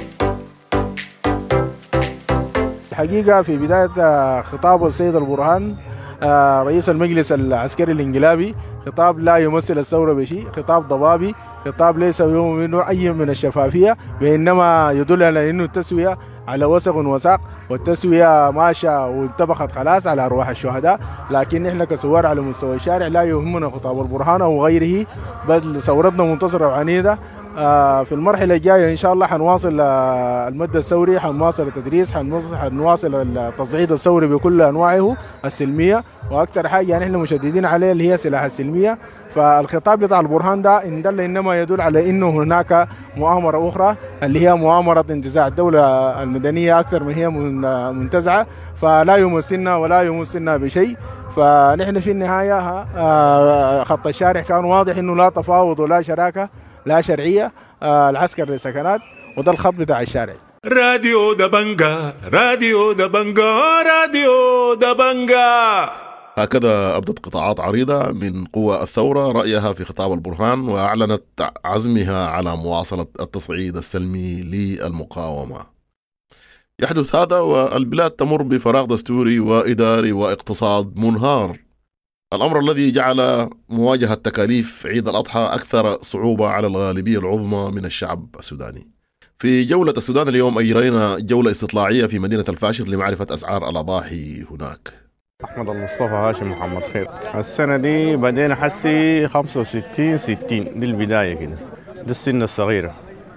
حقيقة في بداية خطاب السيد البرهان رئيس المجلس العسكري الانقلابي خطاب لا يمثل الثورة بشيء، خطاب ضبابي، خطاب ليس منه أي من الشفافية، وإنما يدل على أنه التسوية على وسق وساق، والتسوية ماشى وانطبقت خلاص على أرواح الشهداء. لكن إحنا كثوار على مستوى الشارع لا يهمنا خطاب البرهان أو غيره، بل ثورتنا منتصرة وعنيدة. في المرحلة الجاية إن شاء الله حنواصل المد الثوري، حنواصل التدريس، حنواصل التصعيد الثوري بكل أنواعه السلمية، وأكثر حاجة يعني إحنا مشددين عليه اللي هي سلاح السلمية. فالخطاب بتاع البرهان ده إن دل إنما يدل على إنه هناك مؤامرة أخرى اللي هي مؤامرة انتزاع الدولة المدنية أكثر من هي منتزعة، فلا يمسنا ولا يمسنا بشيء. فنحن في النهاية خط الشارع كان واضح إنه لا تفاوض ولا شراكة لا شرعية، العسكر للسكنات، وده الخط بتاع الشارع. راديو دبنجا، راديو دبنجا، راديو دبنجا. هكذا أبدت قطاعات عريضة من قوى الثورة رأيها في خطاب البرهان، وأعلنت عزمها على مواصلة التصعيد السلمي للمقاومة. يحدث هذا والبلاد تمر بفراغ دستوري وإداري واقتصاد منهار، الأمر الذي جعل مواجهة تكاليف عيد الأضحى أكثر صعوبة على الغالبية العظمى من الشعب السوداني. في جولة السودان اليوم أجرينا جولة استطلاعية في مدينة الفاشر لمعرفة أسعار الأضاحي هناك. أحمد المصطفى هاشم محمد خير. السنة دي بدينا حسي 65-60 دي البداية كده، دي السنة الصغيرة،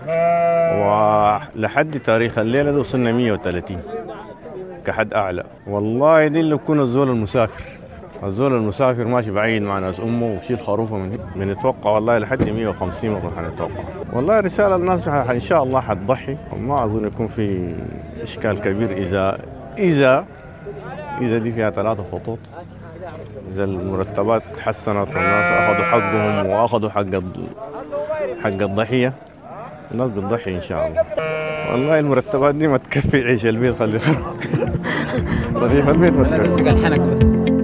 ولحد تاريخ الليلة ده وصلنا 130 كحد أعلى. والله دي اللي يكون الزول المسافر، الزول المسافر ماشي بعيد مع ناس أمه وشيل خروفه من يتوقع والله لحد 150 مرة حنتوقع. والله رسالة الناس إن شاء الله حتضحي، وما أظن يكون في إشكال كبير إذا دي فيها 3 خطوط، إذا المرتبات تحسنت والناس أخذوا حقهم وأخذوا حق الضحية، الناس بتضحي إن شاء الله. والله المرتبات دي ما تكفي عيش البيت، خلي رغيف البيت ما تكفي الحنك بس.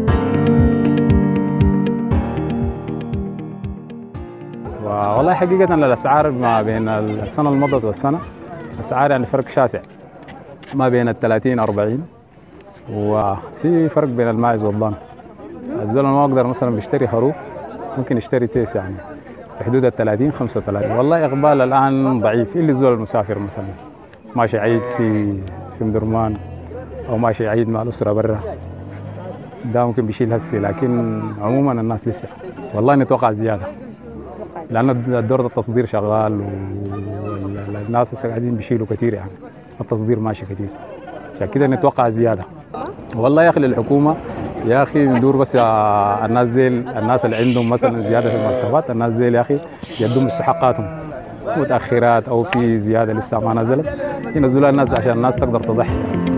والله حقيقة الأسعار ما بين السنة المضت والسنة أسعار يعني فرق شاسع، ما بين 30-40، وفي فرق بين الماعز والضان. الزول ما أقدر مثلا بيشتري خروف ممكن يشتري تيس يعني في حدود 30-35. والله إقبال الآن ضعيف، إلا الزول المسافر مثلا ماشي عيد في مدرمان أو ماشي عيد مع الأسرة برا، ده ممكن بيشيل هسي، لكن عموما الناس لسه والله نتوقع زيادة، لأن الدور التصدير شغال والناس لسه قاعدين بيشيلوا كتير، يعني التصدير ماشي كتير، عشان كده نتوقع زيادة. والله يا أخي للحكومة يا أخي ندور بس الناس ديل، الناس اللي عندهم مثلا زيادة في المرتبات، الناس ديل يا أخي يدوا مستحقاتهم متأخرات أو في زيادة لسه ما نزلت، ينزلوا الناس عشان الناس تقدر تضحي.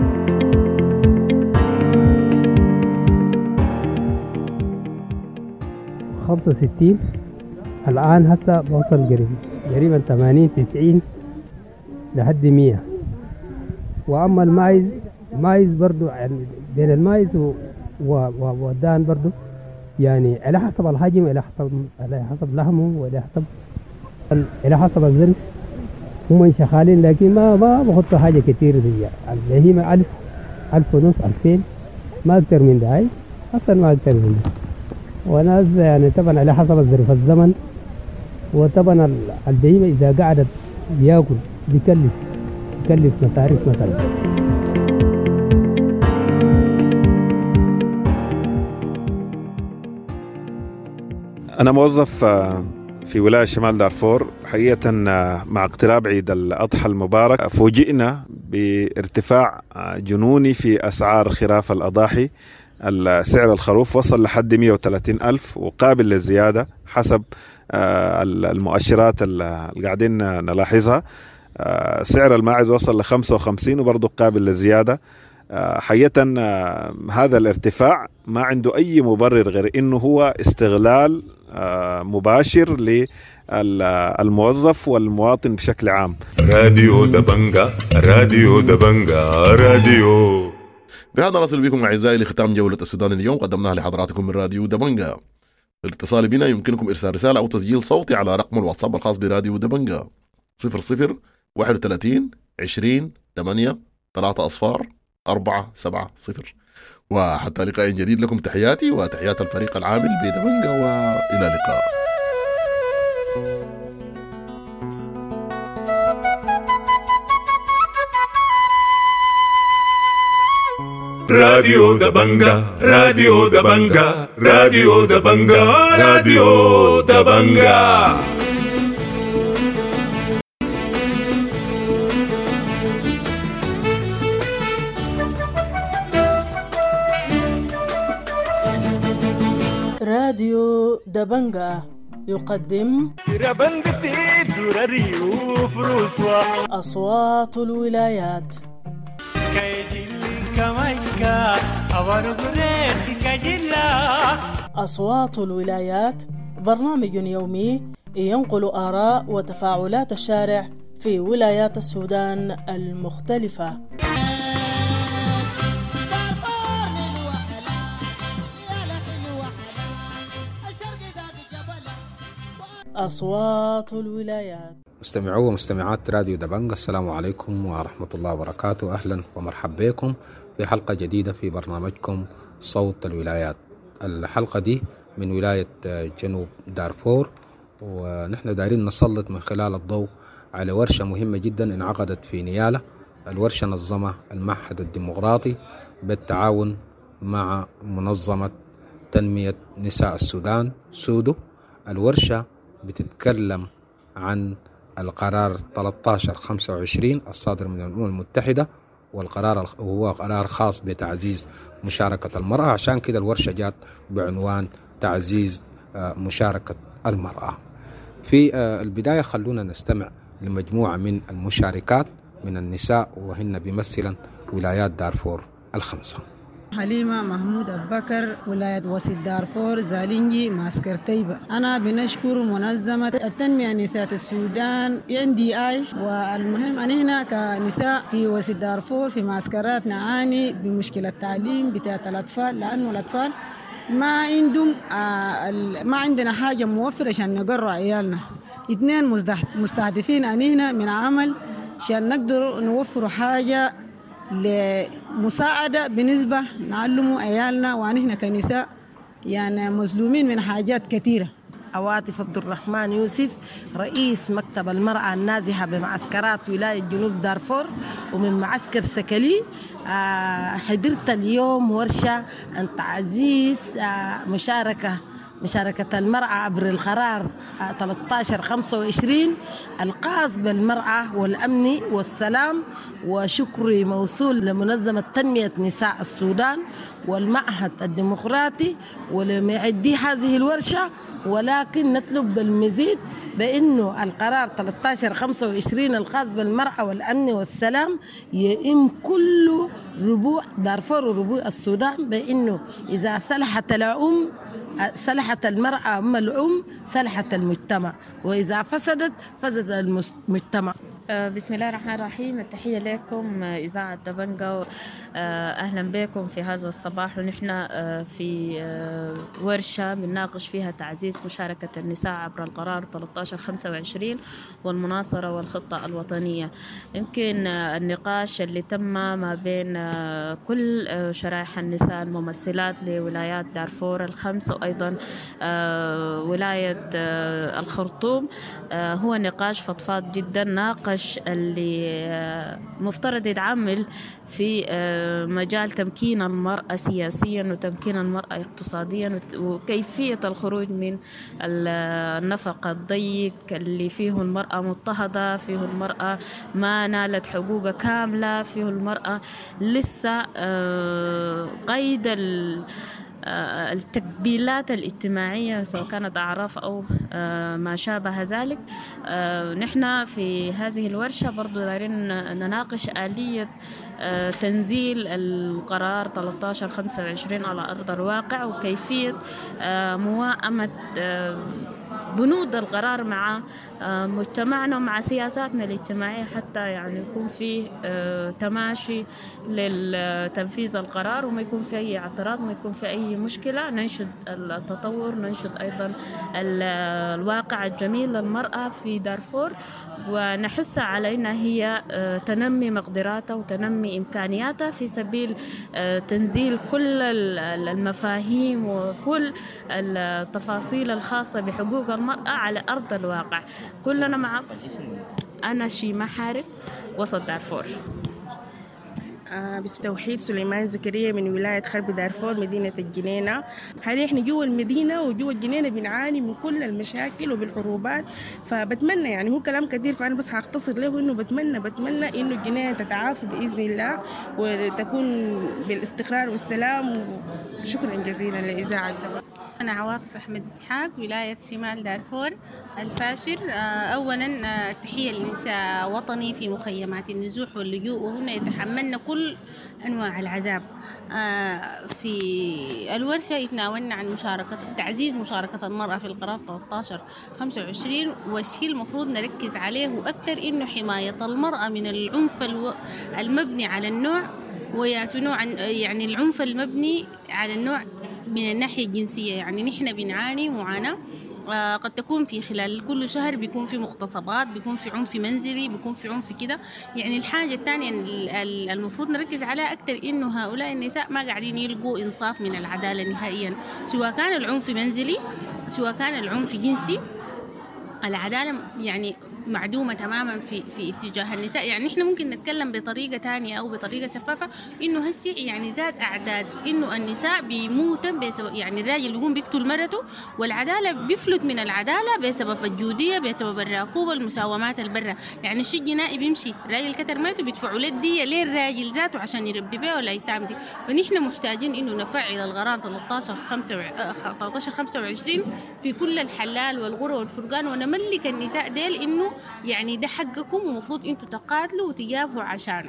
خمسة 60 الآن هسه بوصل قريبا 80-90 لحد 100. وأما المايز برضو يعني بين المايز والدان برضو يعني على حسب الحجم، على حسب لحمه، على حسب الزن هم شغالين، لكن ما بحطوا حاجة كتير زي البهيمة 1000 1500 2000 ما أكتر من ده، أكتر ما أكتر من ده. وناس يعني طبعا على حسب ظروف الزمن، وطبعا البهيمة إذا قعدت بياكل بيكلف مصاريف مثلا. أنا موظف في ولاية شمال دارفور. حقيقة مع اقتراب عيد الأضحى المبارك فوجئنا بارتفاع جنوني في أسعار خراف الأضاحي. سعر الخروف وصل لحد 130,000 وقابل للزيادة حسب المؤشرات اللي قاعدين نلاحظها. سعر الماعز وصل ل55 وبرضه قابل للزيادة. حقيقة هذا الارتفاع ما عنده أي مبرر غير إنه هو استغلال مباشر للموظف والمواطن بشكل عام. راديو دبنجا، راديو دبنجا، راديو. بهذا نصل بكم أعزائي لختام جولة السودان اليوم، قدمناها لحضراتكم من راديو دبنجا. للاتصال بنا يمكنكم إرسال رسالة أو تسجيل صوتي على رقم الواتساب الخاص براديو دبنجا 00 31 20 8 3 أصفار وحتى لقاء جديد لكم تحياتي وتحيات الفريق العامل بدبنجة، وإلى اللقاء. راديو دبنجة راديو دبنجة راديو دبنجة راديو دبنجة. راديو دبنجة يقدم أصوات الولايات. أصوات الولايات برنامج يومي ينقل آراء وتفاعلات الشارع في ولايات السودان المختلفة. أصوات الولايات. مستمعو ومستمعات راديو دبنجة، السلام عليكم ورحمة الله وبركاته. أهلا ومرحبا بكم في حلقة جديدة في برنامجكم صوت الولايات. الحلقة دي من ولاية جنوب دارفور، ونحن دايرين نسلط من خلال الضوء على ورشة مهمة جدا انعقدت في نيالة. الورشة نظمها المعهد الديمقراطي بالتعاون مع منظمة تنمية نساء السودان سودو. الورشة بتتكلم عن القرار 1325 الصادر من الأمم المتحدة، والقرار هو قرار خاص بتعزيز مشاركة المرأة. عشان كده الورشة جات بعنوان تعزيز مشاركة المرأة. في البداية خلونا نستمع لمجموعة من المشاركات من النساء، وهن بيمثلا ولايات دارفور الخمسة. حليمة محمود أبكر، ولاية وسط دارفور، زالينجي، معسكر طيبة. أنا بنشكر منظمة التنمية نساء السودان NDI، والمهم أنا هنا كنساء في وسط دارفور في معسكرات نعاني بمشكلة التعليم بتاعة الأطفال، لأنه الأطفال ما عندنا حاجة موفرة عشان نقرأ عيالنا. 2 مستهدفين أنا هنا من عمل عشان نقدر نوفر حاجة لمساعدة بالنسبة نعلموا عيالنا، ونحن كنساء يعني مظلومين من حاجات كثيرة. عواطف عبد الرحمن يوسف، رئيس مكتب المرأة النازحة بمعسكرات ولاية جنوب دارفور ومن معسكر سكلي. حضرت اليوم ورشة عن تعزيز مشاركة المرأة عبر القرار 1325 الخاص بالمرأة والأمن والسلام، وشكري موصول لمنظمة تنمية نساء السودان والمعهد الديمقراطي ولمعدي هذه الورشة. ولكن نطلب بالمزيد بأنه القرار 1325 الخاص بالمرأة والأمن والسلام يئم كل ربوع دارفور وربوع السودان، بأنه إذا صلحت الأم صلحت المرأة أم الأم صلحت المجتمع، وإذا فسدت فسد المجتمع. بسم الله الرحمن الرحيم. التحية لكم إذاعة دبنجة، أهلا بكم في هذا الصباح. ونحن في ورشة بنناقش فيها تعزيز مشاركة النساء عبر القرار 1325 والمناصرة والخطة الوطنية. يمكن النقاش اللي تم ما بين كل شرائح النساء الممثلات لولايات دارفور الخمس وأيضا ولاية الخرطوم هو نقاش فضفاض جدا، ناقش اللي مفترض يتعامل في مجال تمكين المرأة سياسيا وتمكين المرأة اقتصاديا وكيفية الخروج من النفق الضيق اللي فيه المرأة مضطهدة، فيه المرأة ما نالت حقوقها كاملة، فيه المرأة لسه قيد التقبيلات الاجتماعية سواء كانت أعراف أو ما شابه ذلك. نحن في هذه الورشة برضو دايرين نناقش آلية تنزيل القرار 1325 على أرض الواقع، وكيفية موائمة بنود القرار مع مجتمعنا ومع سياساتنا الاجتماعية، حتى يعني يكون في تماشي للتنفيذ القرار وما يكون في أي اعتراض، ما يكون في أي مشكلة. ننشد التطور، ننشد أيضا الواقع الجميل للمرأة في دارفور، ونحثها على أنها هي تنمي مقدراتها وتنمي إمكانياتها في سبيل تنزيل كل المفاهيم وكل التفاصيل الخاصة بحقوق المرأة على أرض الواقع. كلنا معكم. أنا شيماء حارب، وسط دارفور. بس توحيد سليمان زكريا من ولاية خرب دارفور مدينة الجنينة. حاليا احنا جوا المدينة وجوا الجنينة بنعاني من كل المشاكل وبالحروبات، فبتمنى يعني هو كلام كثير فأنا بس هختصر له إنه بتمنى إنه الجنينة تتعافى بإذن الله وتكون بالاستقرار والسلام. وشكرا جزيلا لإذاعة دبنجا. أنا عواطف أحمد إسحاق، ولاية شمال دارفور الفاشر. أولا تحية للنساء وطني في مخيمات النزوح واللجوء، وهن يتحملن كل أنواع العذاب. في الورشة يتناولنا عن تعزيز مشاركة المرأة في القرار 1325، والشيء المفروض نركز عليه أكثر إنه حماية المرأة من العنف المبني على النوع، يعني العنف المبني على النوع من الناحية الجنسية. يعني نحن بنعاني معاناة قد تكون في خلال كل شهر، بيكون في مغتصبات، بيكون في عنف منزلي، بيكون في عنف كده. يعني الحاجة الثانية المفروض نركز عليها أكثر إنه هؤلاء النساء ما قاعدين يلقوا إنصاف من العدالة نهائيا، سواء كان العنف منزلي سواء كان العنف جنسي. العدالة يعني معدومة تماما في اتجاه النساء. يعني احنا ممكن نتكلم بطريقة تانية أو بطريقة شفافة إنه هسي يعني زاد أعداد إنه النساء بيموتن بسبب، يعني الراجل يقوم بيقتل مرته والعدالة بيفلت من العدالة بسبب الجودية، بسبب الرقوبة، المساومات البرة. يعني الشيء الجنائي بيمشي، الراجل كتر مرته بيدفعوا له الدية ليه الراجل ذاته عشان يربي بيه ولا يتام دي. فنحن محتاجين إنه نفعل القرار 1325 في كل الحلال والغرى والفرقان، ونملك النساء ديل إنه يعني ده حقكم ومفروض انتوا تقاتلوا وتجابهوا عشانه.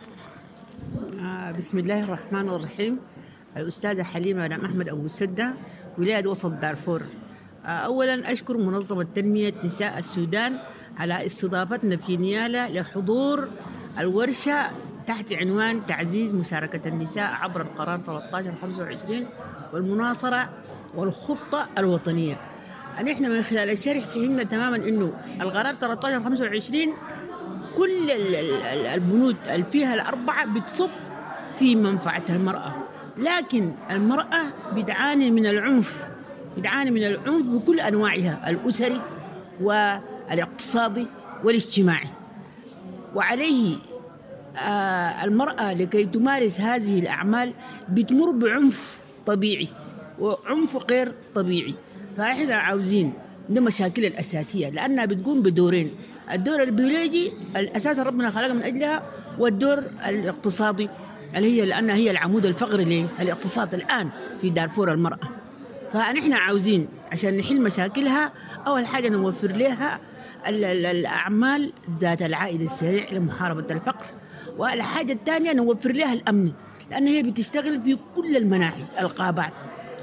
بسم الله الرحمن الرحيم. الأستاذة حليمة مدام أحمد أبو سدة، ولاية وسط دارفور. أولا أشكر منظمة تنمية نساء السودان على استضافتنا في نيالا لحضور الورشة تحت عنوان تعزيز مشاركة النساء عبر القرار 1325 والمناصرة والخطة الوطنية. نحن من خلال الشرح فهمنا تماما انه القرار 1325 كل البنود اللي فيها الاربعه بتصب في منفعه المراه، لكن المراه بتعاني من العنف بكل انواعها، الاسري والاقتصادي والاجتماعي. وعليه المراه لكي تمارس هذه الاعمال بتمر بعنف طبيعي وعنف غير طبيعي. فإحنا عاوزين ده مشاكل الأساسية لأنها بتقوم بدورين، الدور البيولوجي الأساس ربنا خلقه من أجلها، والدور الاقتصادي اللي هي لأنها هي العمود الفقري للاقتصاد الآن في دارفور المرأة. فنحن عاوزين عشان نحل مشاكلها أول حاجة نوفر لها الأعمال ذات العائد السريع لمحاربة الفقر، والحاجة الثانية نوفر لها الأمن لأن هي بتشتغل في كل المناحي، القابات،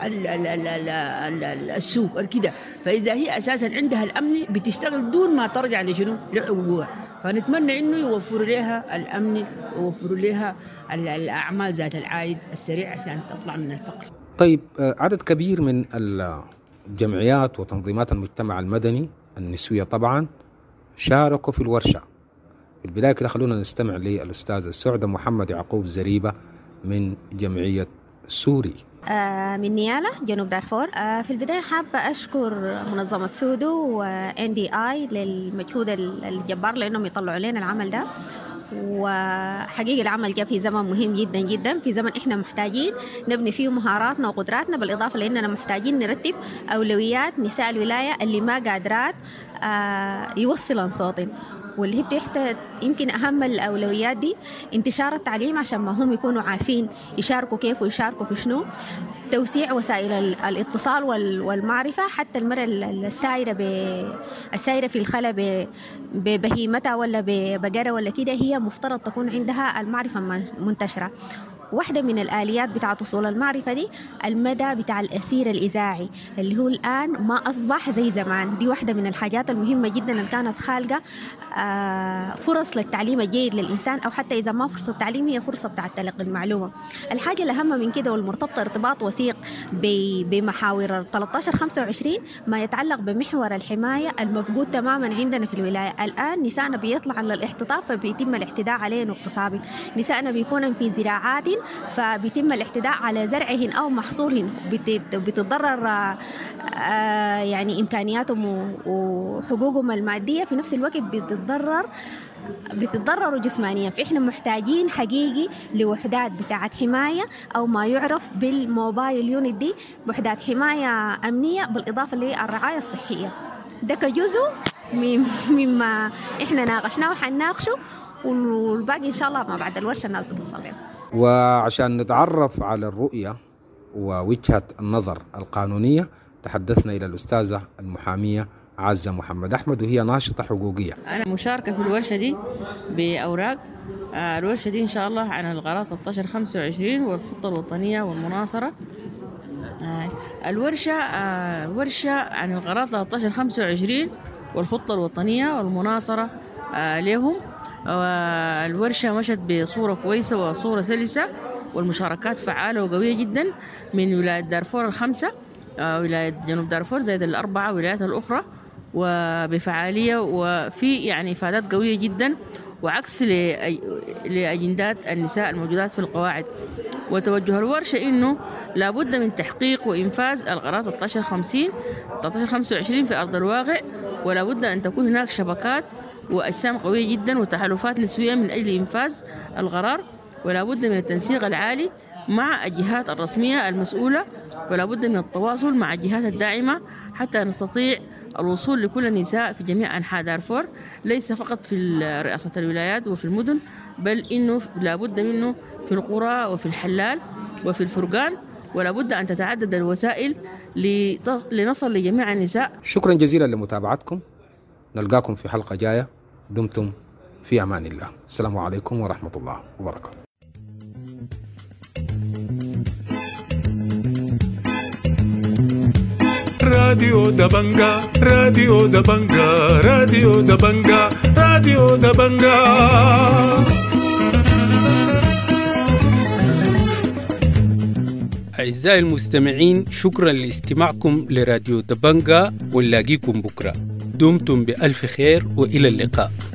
السوق كده. فإذا هي أساسا عندها الأمن بتشتغل دون ما ترجع لحقوقها. فنتمنى إنه يوفروا لها الأمن ويوفروا لها الأعمال ذات العائد السريع عشان تطلع من الفقر. طيب، عدد كبير من الجمعيات وتنظيمات المجتمع المدني النسوية طبعا شاركوا في الورشة. في البداية كده خلونا نستمع للأستاذة سعدة محمد يعقوب زريبة من جمعية سوري من نيالا جنوب دارفور. في البداية حابة أشكر منظمة سودو و NDI للمجهود الجبار لأنهم يطلعوا لنا العمل ده. وحقيقة العمل جاء في زمن مهم جدا جدا، في زمن إحنا محتاجين نبني فيه مهاراتنا وقدراتنا، بالإضافة لأننا محتاجين نرتب أولويات نساء الولاية اللي ما قادرات يوصلن صوتهم، واللي هي بتحتاج يمكن أهم الأولويات دي انتشار التعليم عشان ما هم يكونوا عارفين يشاركوا كيف ويشاركوا في شنو، توسيع وسائل الاتصال والمعرفة. حتى المرأة السائرة في الخلا ببهيمتها ولا ببقرة ولا كده، هي مفترض تكون عندها المعرفة منتشرة. واحدة من الآليات بتاعة وصول المعرفة دي المدى بتاع الأسير الإذاعي اللي هو الآن ما أصبح زي زمان. دي واحدة من الحاجات المهمة جدا اللي كانت خالقة فرص للتعليم الجيد للإنسان، أو حتى إذا ما فرصة تعليم هي فرصة بتاعة تلقي المعلومة. الحاجة الأهم من كده والمرتبطة ارتباط وثيق بمحاور 1325 ما يتعلق بمحور الحماية المفقود تماما عندنا في الولاية. الآن نسائنا بيطلع على الاحتطاب فبيتم الاعتداء عليهم واغتصابهم، نسائنا بيكونن في زراعات فبيتم الاعتداء على زرعهن أو محصولهن، بتتضرر يعني إمكانياتهم وحقوقهم المادية، في نفس الوقت بتتضرروا جسمانيا. فإحنا محتاجين حقيقي لوحدات بتاعت حماية أو ما يعرف بالموبايل يونت دي، وحدات حماية أمنية بالإضافة للرعاية الصحية. ده كجزء مما إحنا ناقشناه وحنناقشه، والباقي إن شاء الله ما بعد الورشة الناس بتصل بها. وعشان نتعرف على الرؤية ووجهة النظر القانونية تحدثنا إلى الأستاذة المحامية عزة محمد أحمد، وهي ناشطة حقوقية. أنا مشاركة في الورشة دي بأوراق. الورشة دي إن شاء الله عن القرارات 1325 والخطة الوطنية والمناصرة. الورشة عن القرارات 1325 والخطة الوطنية والمناصرة لهم. الورشة مشت بصورة كويسة وصورة سلسة، والمشاركات فعالة وقوية جدا من ولاية دارفور ال5، ولاية جنوب دارفور زائد ال4 ولايات الأخرى، وبفعالية وفي يعني إفادات قوية جدا، وعكس لأجندات النساء الموجودات في القواعد. وتوجه الورشة إنه لابد من تحقيق وإنفاذ القرارات 1325 في أرض الواقع، ولابد أن تكون هناك شبكات وأجسام قوية جدا وتحالفات نسوية من أجل إنفاذ القرار، ولابد من التنسيق العالي مع الجهات الرسمية المسؤولة، ولابد من التواصل مع الجهات الداعمة حتى نستطيع الوصول لكل النساء في جميع أنحاء دارفور، ليس فقط في رئاسة الولايات وفي المدن، بل إنه لابد منه في القرى وفي الحلال وفي الفرقان، ولابد أن تتعدد الوسائل لنصل لجميع النساء. شكرا جزيلا لمتابعتكم، نلقاكم في حلقة جاية، دمتم في أمان الله. السلام عليكم ورحمة الله وبركاته. راديو دبنجا راديو دبنجا راديو دبنجا راديو دبنجا. أعزائي المستمعين، شكرا لاستماعكم لراديو دبنجا، ونلاقيكم بكرة. دمتم بألف خير وإلى اللقاء.